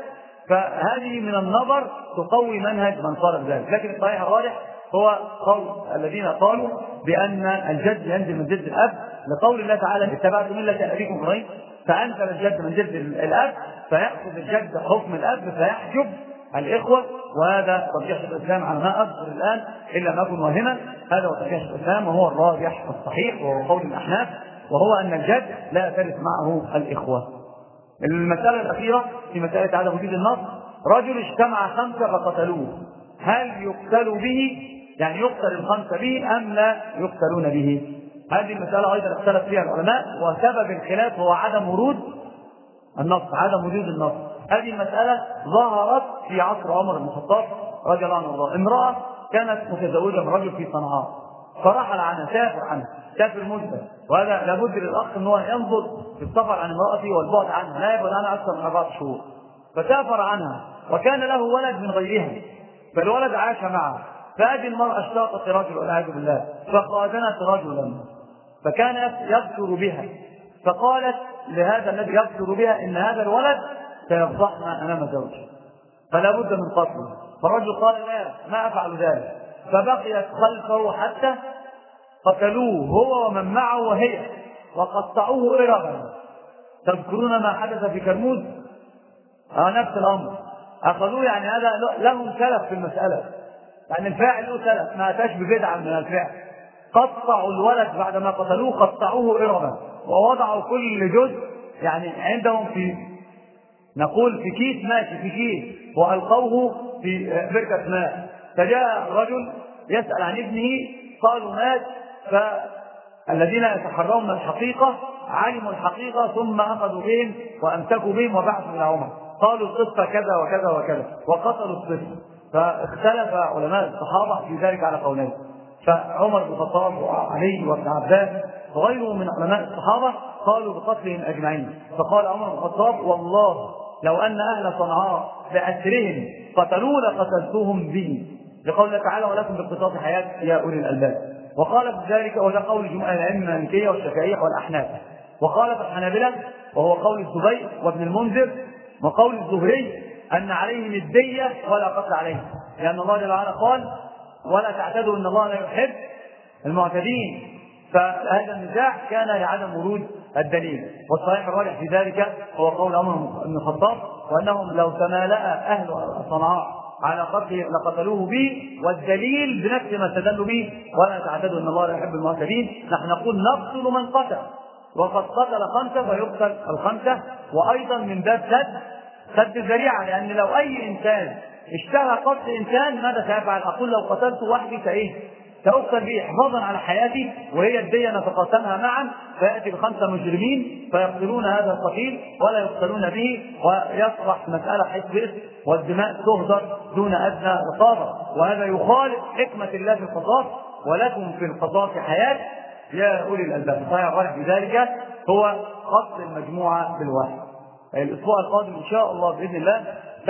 فهذه من النظر تقوي منهج من قال ذلك، لكن الصحيح الراجح هو قول الذين قالوا بأن الجد ينزل من جد الأب، لقول الله تعالى اتبعت ملة أبيكم إبراهيم، فأنزل الجد من جد الأب فيأخذ الجد حكم الأب فيحجب الإخوة. وهذا ترجيح الإسلام على ما أذكر الآن إلا ما أكون واهما، هذا هو ترجيح الإسلام وهو الراجح الصحيح وهو قول الأحناف، وهو أن الجد لا ترث معه الإخوة. المسألة الأخيرة في مسألة عدم وجود النص، رجل اجتمع خمسة فقتلوه، هل يقتل به؟ يعني يقتل الخمسة به أم لا يقتلون به؟ هذه المسألة أيضا اختلف فيها العلماء، وسبب الخلاف هو عدم ورود النص، عدم وجود النص. هذه المسألة ظهرت في عصر عمر بن الخطاب رضي الله عنه وارضاه. امرأة كانت متزوجة من رجل في صنعاء، فرحل عنها، سافر عنها، سافر مدة، وهذا لابد للأخ أن هو ينظر في السفر عن امرأته والبعد عنها، لا يبعد عنها أكثر من أربعة شهور. فسافر عنها وكان له ولد من غيرها، فالولد عاش معه، فهذه المرأة اشتاقت لرجل والعياذ بالله فخازنت رجلا فكانت يبشر بها، فقالت لهذا الذي يبشر بها إن هذا الولد سيفضحنا أمام زوجي فلا بد من قتله. فالرجل قال لا ما أفعل ذلك، فبقيت خلفه حتى قتلوه هو ومن معه وهي وقطعوه إربا. تذكرون ما حدث في كرموز؟ آه نفس الأمر، أخذوه. يعني هذا لهم سلف في المسألة، يعني الفاعل له سلف ما أتاش ببدعة من الفعل. قطعوا الولد بعدما قتلوه قطعوه إربا ووضعوا كل جزء يعني عندهم في نقول في كيس ماشي في كيس وألقوه في بركة ماء. فجاء رجل يسأل عن ابنه قالوا مات، فالذين يتحرون الحقيقة علموا الحقيقة ثم أخذوا بهم وأمسكوا بهم وبعثوا إلى عمر قالوا القصة كذا وكذا وكذا وقتلوا الطفل. فاختلف علماء الصحابة في ذلك على قولين، فعمر بن الخطاب وعلي وابن عباس وغيره من علماء الصحابة قالوا بقتلهم أجمعين. فقال عمر بن الخطاب والله لو أن أهل صنعاء بأسرهم قتلوا لقتلتهم به، لقول الله تعالى ولكم بالقصاص حياة يا أولي الألباب. وقال في ذلك وده قول جمهور الأئمة المالكية والشافعية والأحناف. وقال في الحنابلة وهو قول الزبير وابن المنذر وقول الزهري أن عليهم الدية ولا قتل عليهم، لأن الله جل وعلا قال ولا تعتدوا إن الله لا يحب المعتدين. فهذا النزاع كان لعدم ورود الدليل، والصحيح الراجح في ذلك هو قول عمر بن الخطاب وأنهم لو تمالأ أهل صنعاء على قتله لقتلوه به، والدليل بنفس ما استدلوا به ولا تعتدوا ان الله لا يحب المعتدين. نحن نقول نقتل من قتل، وقد قتل خمسه فيقتل الخمسه، وايضا من باب سد سد الذريعه، لان لو اي انسان اشتهى قتل انسان ماذا سيفعل؟ اقول لو قتلت وحدي فايه؟ سأقتل به حفاظا على حياتي، وهي الدية نتقاسمها معا، فيأتي بخمسة مجرمين فيقتلون هذا القتيل ولا يقتلون به، ويصبح مسألة حزب والدماء تهدر دون أدنى رقابة. وهذا يخالف حكمة الله في القصاص، ولكم في القصاص حياة يا أولي الألباب. صحيح غالب في ذلك هو قتل المجموعة بالواحد. الأسبوع القادم إن شاء الله بإذن الله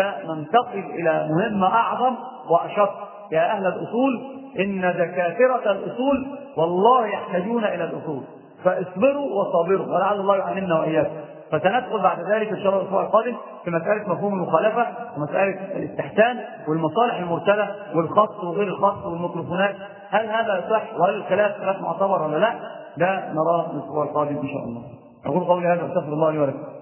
سننتقل إلى مهمة أعظم وأشق. يا أهل الأصول إن دكاترة الأصول والله يحتاجون إلى الأصول، فاصبروا وصابروا ولعل الله يعلمنا وإياكم. فسندخل بعد ذلك إن شاء الله الأسبوع القادم في مسألة مفهوم المخالفة ومسألة الاستحسان والمصالح المرسلة والخط وغير الخط والميكروفونات، هل هذا صح وهل الخلاف خلاف معتبر ولا لا؟ ده نراه الأسبوع القادم إن شاء الله. أقول قولي هذا واستغفر الله لي ولكم.